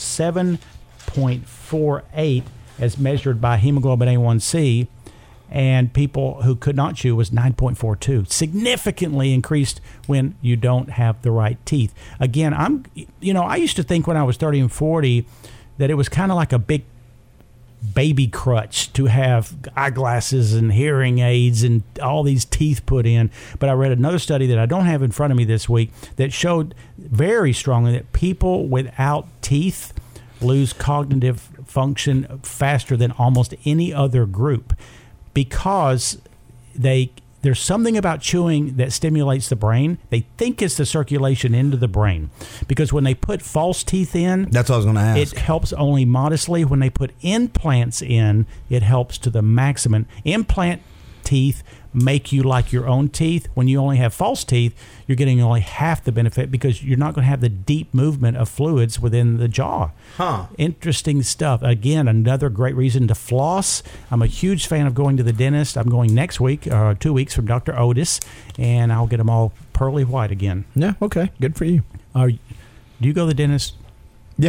7.48 as measured by hemoglobin A1C, and people who could not chew was 9.42, significantly increased when you don't have the right teeth. Again, I used to think when I was 30 and 40 that it was kind of like a big baby crutch to have eyeglasses and hearing aids and all these teeth put in. But I read another study that I don't have in front of me this week that showed very strongly that people without teeth lose cognitive function faster than almost any other group, because there's something about chewing that stimulates the brain. They think it's the circulation into the brain, because when they put false teeth in, that's what I was going to ask. It helps only modestly. When they put implants in, it helps to the maximum. Implant teeth make you like your own teeth. When you only have false teeth, you're getting only half the benefit because you're not going to have the deep movement of fluids within the jaw. Interesting stuff. Again, another great reason to floss. I'm a huge fan of going to the dentist. I'm going next week, 2 weeks, from Dr. Otis, and I'll get them all pearly white again. Yeah, okay. Good for you. Do you go to the dentist? Yeah.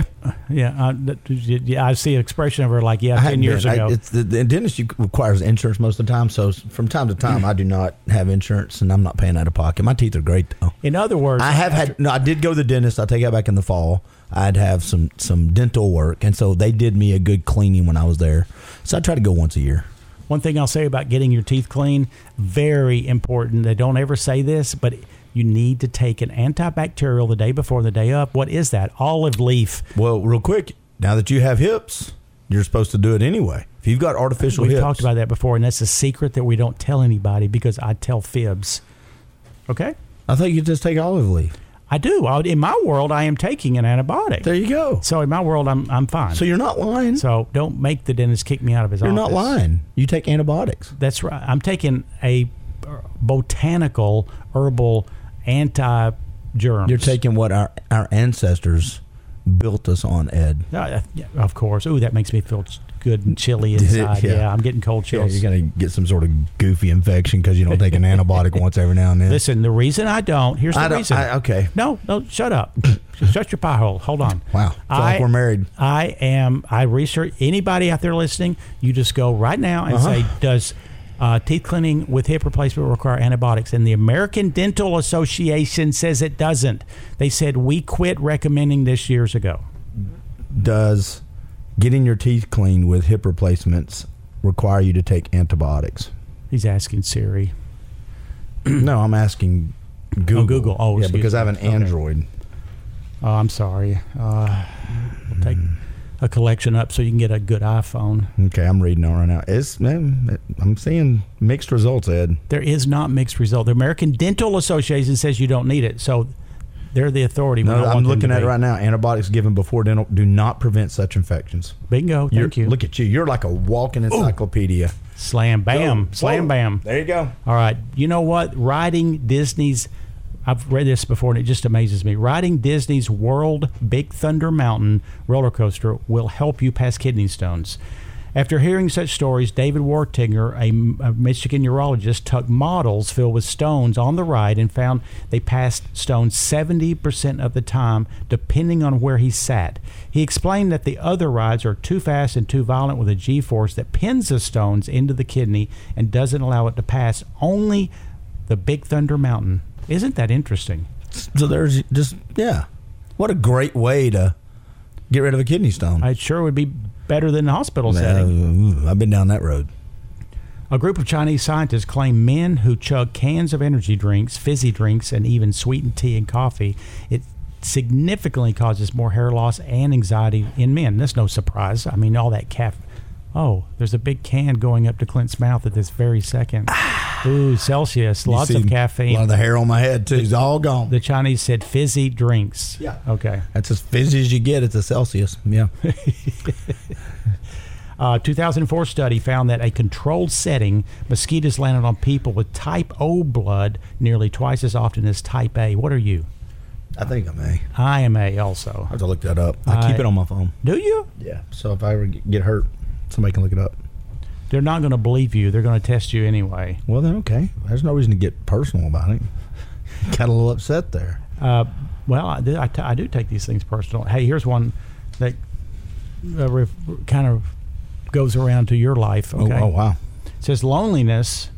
I see an expression of her like, 10 years ago. The dentist requires insurance most of the time, so from time to time I do not have insurance, and I'm not paying out of pocket. My teeth are great, though. In other words, I did go to the dentist. I'll take that back in the fall. I'd have some dental work, and so they did me a good cleaning when I was there. So I try to go once a year. One thing I'll say about getting your teeth clean, very important. They don't ever say this, but you need to take an antibacterial the day before, the day up. What is that? Olive leaf. Well, real quick, now that you have hips, you're supposed to do it anyway. If you've got artificial hips. We've talked about that before, and that's a secret that we don't tell anybody because I tell fibs. Okay? I thought you just take olive leaf. I do. In my world, I am taking an antibiotic. There you go. So in my world, I'm fine. So you're not lying. So don't make the dentist kick me out of his office. You're not lying. You take antibiotics. That's right. I'm taking a botanical, herbal anti-germs. You're taking what our ancestors built us on, Ed. Yeah, of course. Ooh, that makes me feel good and chilly inside. Yeah, I'm getting cold chills. Yeah, you're going to get some sort of goofy infection because you don't take an antibiotic once every now and then. Listen, the reason I don't, here's the reason. Okay. No, shut up. Shut your pie hole. Hold on. Wow. I feel like we're married. I research, anybody out there listening, you just go right now and say, does teeth cleaning with hip replacement require antibiotics? And the American Dental Association says it doesn't. They said we quit recommending this years ago. Does getting your teeth cleaned with hip replacements require you to take antibiotics? He's asking Siri. No, I'm asking Google. Oh, Google. Oh, yeah, because I have an Android. Oh, I'm sorry. We'll take a collection up so you can get a good iPhone. Okay, I'm reading it right now. I'm seeing mixed results, Ed. There is not mixed result. The American Dental Association says you don't need it, so they're the authority. No, I'm looking at it right now. Antibiotics given before dental do not prevent such infections. Bingo. Thank you. Look at you. You're like a walking encyclopedia. Ooh. Slam, bam. Slam, bam. There you go. All right. You know what? Riding Disney's, I've read this before and it just amazes me. Riding Disney's World Big Thunder Mountain roller coaster will help you pass kidney stones. After hearing such stories, David Wartinger, a Michigan urologist, took models filled with stones on the ride and found they passed stones 70% of the time, depending on where he sat. He explained that the other rides are too fast and too violent with a G-force that pins the stones into the kidney and doesn't allow it to pass. Only the Big Thunder Mountain. Isn't that interesting? So there's just, what a great way to get rid of a kidney stone. It sure would be better than the hospital setting. I've been down that road. A group of Chinese scientists claim men who chug cans of energy drinks, fizzy drinks, and even sweetened tea and coffee, it significantly causes more hair loss and anxiety in men. That's no surprise. I mean, all that caffeine. Oh, there's a big can going up to Clint's mouth at this very second. Ooh, Celsius. Lots of caffeine. A lot of the hair on my head, too. It's all gone. The Chinese said fizzy drinks. Yeah. Okay. That's as fizzy as you get. It's a Celsius. Yeah. 2004 study found that a controlled setting, mosquitoes landed on people with type O blood nearly twice as often as type A. What are you? I think I'm A. I am A also. I have to look that up. I keep it on my phone. Do you? Yeah. So if I ever get hurt, somebody can look it up. They're not going to believe you. They're going to test you anyway. Well, then, okay. There's no reason to get personal about it. Got a little upset there. Well, I do take these things personal. Hey, here's one that kind of goes around to your life. Okay? Oh, wow. It says loneliness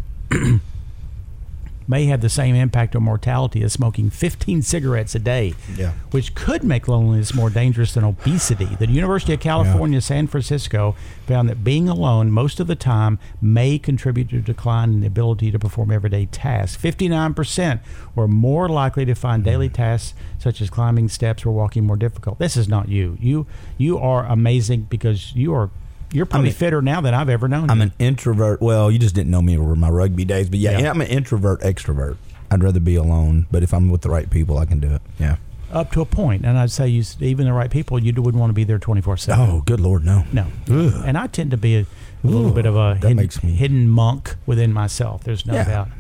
may have the same impact on mortality as smoking 15 cigarettes a day, which could make loneliness more dangerous than obesity. The University of California, San Francisco found that being alone most of the time may contribute to a decline in the ability to perform everyday tasks. 59% were more likely to find daily tasks such as climbing steps or walking more difficult. This is not you. You are amazing because you're probably fitter now than I've ever known. I'm an introvert. Well, you just didn't know me over my rugby days. But I'm an introvert extrovert. I'd rather be alone. But if I'm with the right people, I can do it. Yeah. Up to a point, and I'd say even the right people, you wouldn't want to be there 24/7. Oh, good Lord, no. Ugh. And I tend to be a little bit of a hidden monk within myself. There's no doubt.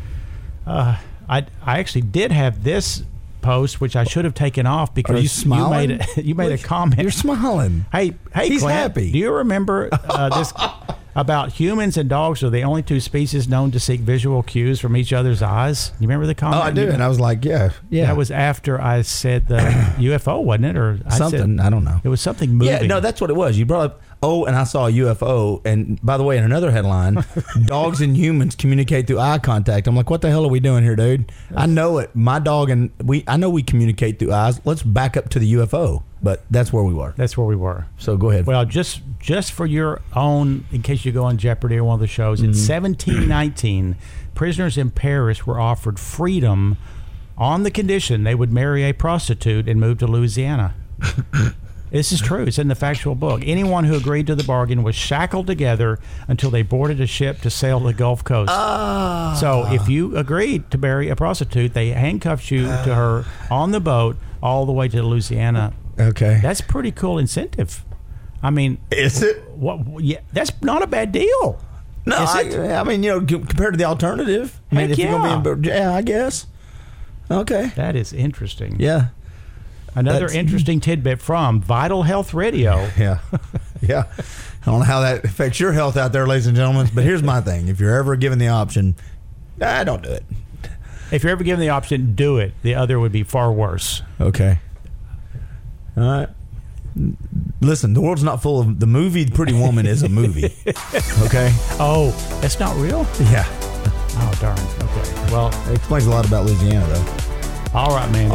I actually did have this post, which I should have taken off because Are you smiling? you made a comment. You're smiling. Hey, he's Clint, happy. Do you remember this? About humans and dogs are the only two species known to seek visual cues from each other's eyes. You remember the comment? Oh, I do. And I was like, yeah. That was after I said the UFO, wasn't it? Or something. I don't know. It was something moving. Yeah, no, that's what it was. You brought up, and I saw a UFO. And by the way, in another headline, dogs and humans communicate through eye contact. I'm like, what the hell are we doing here, dude? I know it. My dog and I know we communicate through eyes. Let's back up to the UFO. But that's where we were. So go ahead. Well, just for your own, in case you go on Jeopardy or one of the shows, in 1719, prisoners in Paris were offered freedom on the condition they would marry a prostitute and move to Louisiana. This is true. It's in the factual book. Anyone who agreed to the bargain was shackled together until they boarded a ship to sail the Gulf Coast. So if you agreed to marry a prostitute, they handcuffed you to her on the boat all the way to Louisiana. Okay. That's pretty cool incentive. I mean, is it? Yeah, that's not a bad deal. No, I mean, compared to the alternative. I mean, if you're going to be I guess. Okay. That is interesting. Yeah. Another interesting tidbit from Vital Health Radio. Yeah. I don't know how that affects your health out there, ladies and gentlemen, but here's my thing. If you're ever given the option, don't do it. If you're ever given the option, do it. The other would be far worse. Okay. All right. Listen, the world's not full of... The movie Pretty Woman is a movie. Okay? Oh, that's not real? Yeah. Oh, darn. Okay. Well... It explains a lot about Louisiana, though. All right, man.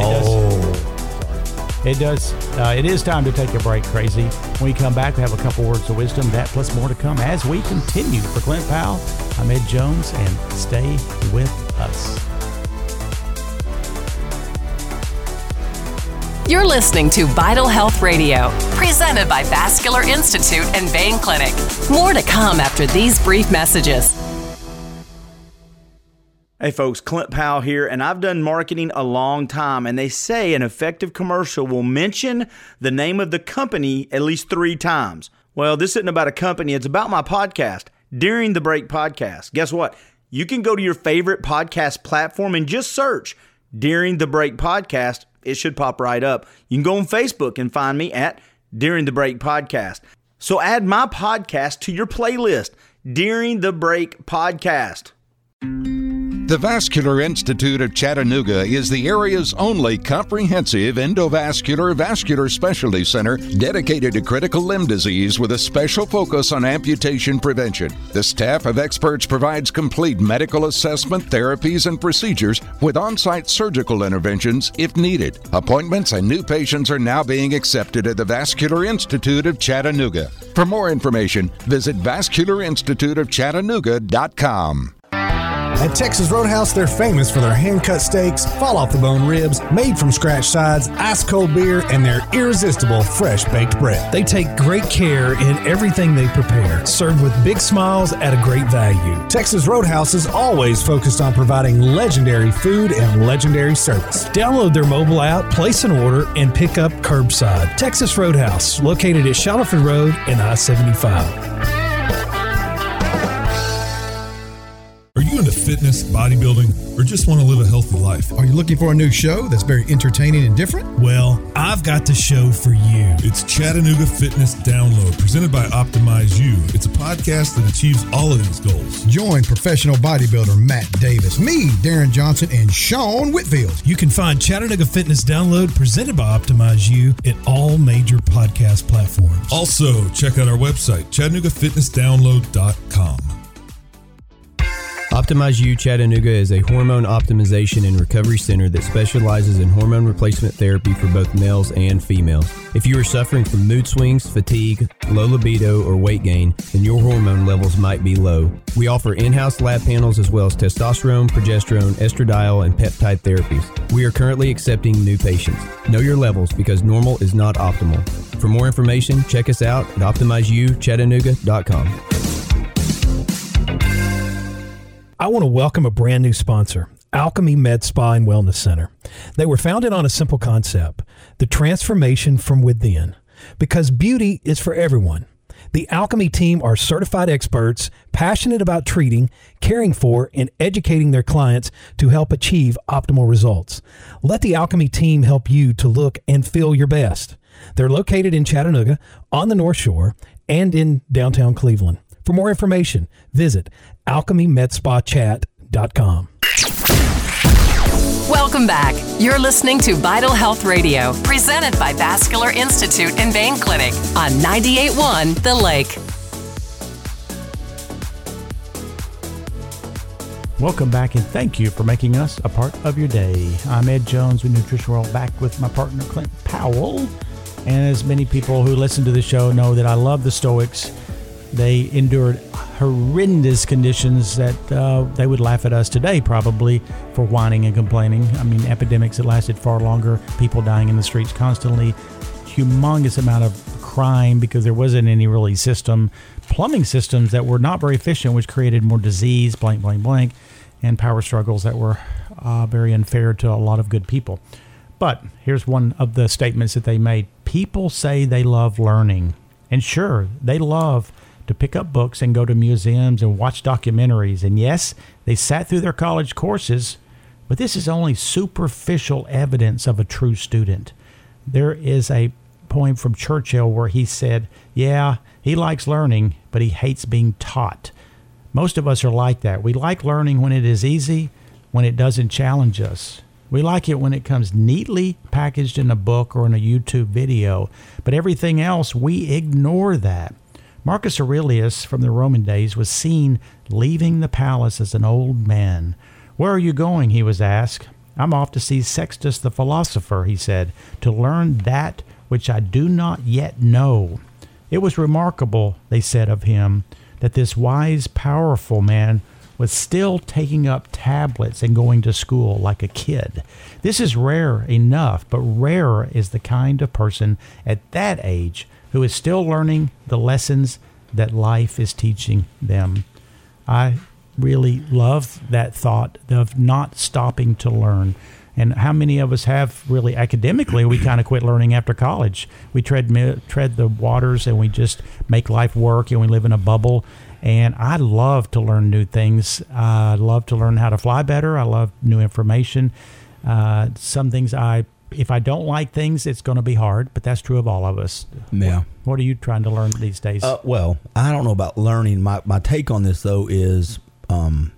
It does. It is time to take a break, Crazy. When we come back, we have a couple words of wisdom. That plus more to come as we continue. For Clint Powell, I'm Ed Jones, and stay with us. You're listening to Vital Health Radio, presented by Vascular Institute and Vein Clinic. More to come after these brief messages. Hey folks, Clint Powell here, and I've done marketing a long time, and they say an effective commercial will mention the name of the company at least 3 times. Well, this isn't about a company, it's about my podcast, During the Break Podcast. Guess what? You can go to your favorite podcast platform and just search During the Break Podcast. It should pop right up. You can go on Facebook and find me at During the Break Podcast. So add my podcast to your playlist, During the Break Podcast. The Vascular Institute of Chattanooga is the area's only comprehensive endovascular vascular specialty center dedicated to critical limb disease with a special focus on amputation prevention. The staff of experts provides complete medical assessment, therapies, and procedures with on-site surgical interventions if needed. Appointments and new patients are now being accepted at the Vascular Institute of Chattanooga. For more information, visit vascularinstituteofchattanooga.com. At Texas Roadhouse, they're famous for their hand-cut steaks, fall-off-the-bone ribs, made-from-scratch sides, ice-cold beer, and their irresistible fresh-baked bread. They take great care in everything they prepare, served with big smiles at a great value. Texas Roadhouse is always focused on providing legendary food and legendary service. Download their mobile app, place an order, and pick up curbside. Texas Roadhouse, located at Shallowford Road and I-75. Are you into fitness, bodybuilding, or just want to live a healthy life? Are you looking for a new show that's very entertaining and different? Well, I've got the show for you. It's Chattanooga Fitness Download, presented by Optimize You. It's a podcast that achieves all of these goals. Join professional bodybuilder Matt Davis, me, Darren Johnson, and Sean Whitfield. You can find Chattanooga Fitness Download, presented by Optimize You, at all major podcast platforms. Also, check out our website, ChattanoogaFitnessDownload.com. Optimize You Chattanooga is a hormone optimization and recovery center that specializes in hormone replacement therapy for both males and females. If you are suffering from mood swings, fatigue, low libido, or weight gain, then your hormone levels might be low. We offer in-house lab panels as well as testosterone, progesterone, estradiol, and peptide therapies. We are currently accepting new patients. Know your levels because normal is not optimal. For more information, check us out at OptimizeYouChattanooga.com. I want to welcome a brand new sponsor. Alchemy Med Spa and Wellness Center. They were founded on a simple concept, the transformation from within, because beauty is for everyone. The Alchemy team are certified experts, passionate about treating, caring for, and educating their clients to help achieve optimal results. Let the Alchemy team help you to look and feel your best. They're located in Chattanooga, on the North Shore, and in downtown Cleveland. For more information, visit alchemymedspa.chat.com. Welcome back. You're listening to Vital Health Radio, presented by Vascular Institute and Vein Clinic on 98.1 The Lake. Welcome back, and thank you for making us a part of your day. I'm Ed Jones with Nutrition World, back with my partner Clint Powell. And as many people who listen to the show know that I love the Stoics. They endured horrendous conditions that they would laugh at us today probably for whining and complaining. I mean, epidemics that lasted far longer, people dying in the streets constantly, humongous amount of crime because there wasn't any really plumbing systems that were not very efficient, which created more disease, blank, blank, blank, and power struggles that were very unfair to a lot of good people. But here's one of the statements that they made. People say they love learning. And sure, they love to pick up books and go to museums and watch documentaries. And yes, they sat through their college courses, but this is only superficial evidence of a true student. There is a poem from Churchill where he said, yeah, he likes learning, but he hates being taught. Most of us are like that. We like learning when it is easy, when it doesn't challenge us. We like it when it comes neatly packaged in a book or in a YouTube video, but everything else, we ignore that. Marcus Aurelius from the Roman days was seen leaving the palace as an old man. Where are you going? He was asked. I'm off to see Sextus the philosopher, he said, to learn that which I do not yet know. It was remarkable, they said of him, that this wise, powerful man was still taking up tablets and going to school like a kid. This is rare enough, but rarer is the kind of person at that age who is still learning the lessons that life is teaching them. I really love that thought of not stopping to learn. And how many of us have really academically, we kind of quit learning after college. We tread the waters and we just make life work and we live in a bubble. And I love to learn new things. I love to learn how to fly better. I love new information. Some things if I don't like things, it's going to be hard, but that's true of all of us. Yeah. What are you trying to learn these days? Well, I don't know about learning. My take on this, though, is the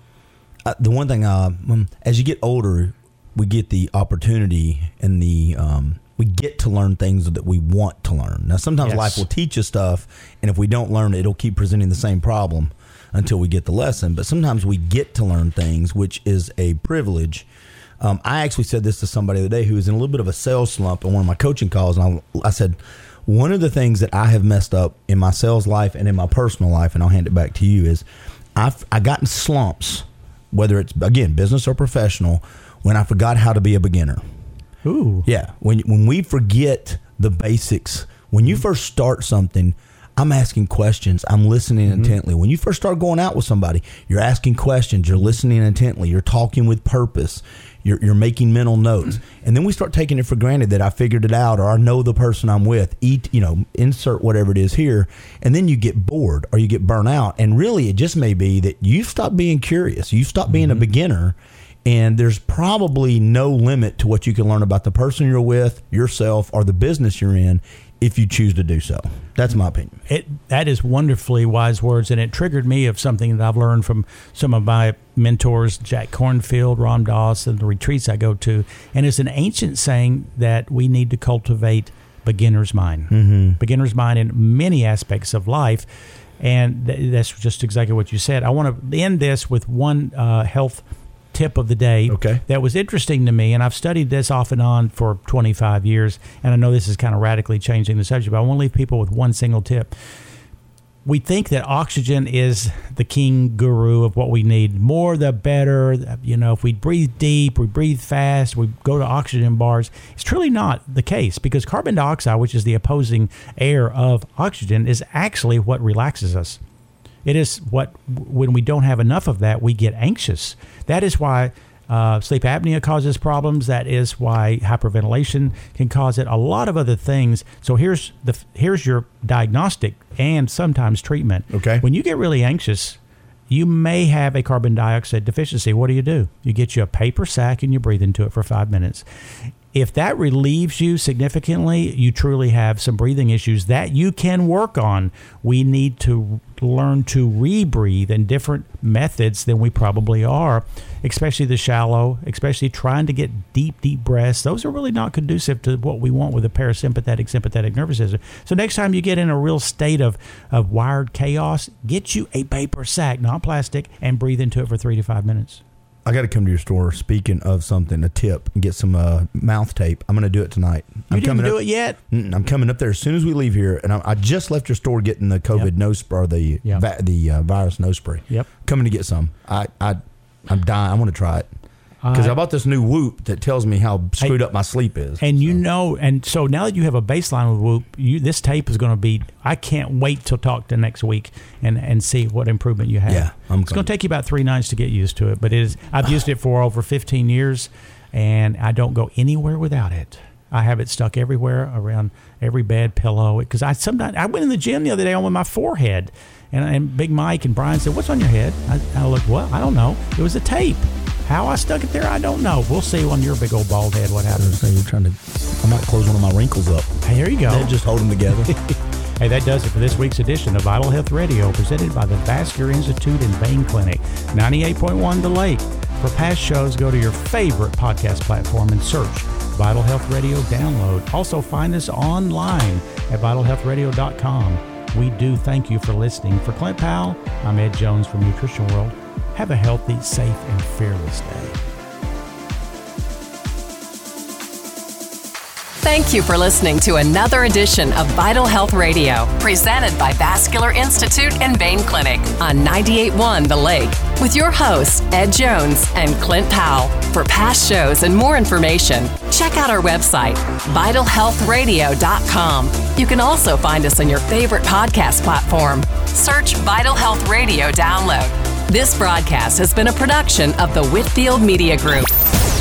one thing, as you get older, we get the opportunity and we get to learn things that we want to learn. Now, sometimes life will teach us stuff, and if we don't learn it, it'll keep presenting the same problem until we get the lesson. But sometimes we get to learn things, which is a privilege. I actually said this to somebody the other day who was in a little bit of a sales slump on one of my coaching calls, and I said, one of the things that I have messed up in my sales life and in my personal life, and I'll hand it back to you, is I got in slumps, whether it's, again, business or professional, when I forgot how to be a beginner. Ooh. Yeah. When we forget the basics, when you first start something, I'm asking questions. I'm listening intently. When you first start going out with somebody, you're asking questions. You're listening intently. You're talking with purpose. You're making mental notes. And then we start taking it for granted that I figured it out, or I know the person I'm with. Insert whatever it is here. And then you get bored or you get burnt out. And really, it just may be that you stop being curious. You stop being a beginner. And there's probably no limit to what you can learn about the person you're with, yourself, or the business you're in if you choose to do so. That's my opinion. That is wonderfully wise words, and it triggered me of something that I've learned from some of my mentors, Jack Cornfield, Ram Dass, and the retreats I go to. And it's an ancient saying that we need to cultivate beginner's mind. Beginner's mind in many aspects of life. And that's just exactly what you said. I want to end this with one health tip of the day that was interesting to me, and I've studied this off and on for 25 years, and I know this is kind of radically changing the subject, but I want to leave people with one single tip. We think that oxygen is the king guru of what we need. More the better. If we breathe deep, we breathe fast, we go to oxygen bars. It's truly not the case, because carbon dioxide, which is the opposing air of oxygen, is actually what relaxes us. It is when we don't have enough of that, we get anxious. That is why Sleep apnea causes problems. That is why hyperventilation can cause it. A lot of other things. So here's your diagnostic and sometimes treatment. Okay. When you get really anxious, you may have a carbon dioxide deficiency. What do? You get you a paper sack and you breathe into it for 5 minutes. If that relieves you significantly, you truly have some breathing issues that you can work on. We need to learn to rebreathe in different methods than we probably are, especially the shallow, especially trying to get deep, deep breaths. Those are really not conducive to what we want with the parasympathetic, sympathetic nervous system. So next time you get in a real state of wired chaos, get you a paper sack, not plastic, and breathe into it for 3 to 5 minutes. I got to come to your store. Speaking of something, a tip, and get some mouth tape. I'm going to do it tonight. You didn't do it yet? I'm coming up there as soon as we leave here, and I just left your store getting the COVID nose spray, or the virus nose spray. Yep. Coming to get some. I'm dying. I want to try it. Because I bought this new Whoop that tells me how screwed up my sleep is. And and so now that you have a baseline with Whoop, this tape is going to be, I can't wait to talk to next week and see what improvement you have. Yeah. It's going to take you about 3 nights to get used to it, but I've used it for over 15 years, and I don't go anywhere without it. I have it stuck everywhere, around every bed, pillow. Because I went in the gym the other day on my forehead, and Big Mike and Brian said, "What's on your head?" I looked, "What? I don't know." It was a tape. How I stuck it there, I don't know. We'll see on your big old bald head what happens. So I might close one of my wrinkles up. Hey, here you go. They'll just hold them together. Hey, that does it for this week's edition of Vital Health Radio, presented by the Vascular Institute and Bain Clinic, 98.1 The Lake. For past shows, go to your favorite podcast platform and search Vital Health Radio Download. Also, find us online at vitalhealthradio.com. We do thank you for listening. For Clint Powell, I'm Ed Jones from Nutrition World. Have a healthy, safe, and fearless day. Thank you for listening to another edition of Vital Health Radio, presented by Vascular Institute and Bain Clinic on 98.1 The Lake, with your hosts, Ed Jones and Clint Powell. For past shows and more information, check out our website, vitalhealthradio.com. You can also find us on your favorite podcast platform. Search Vital Health Radio Download. This broadcast has been a production of the Whitfield Media Group.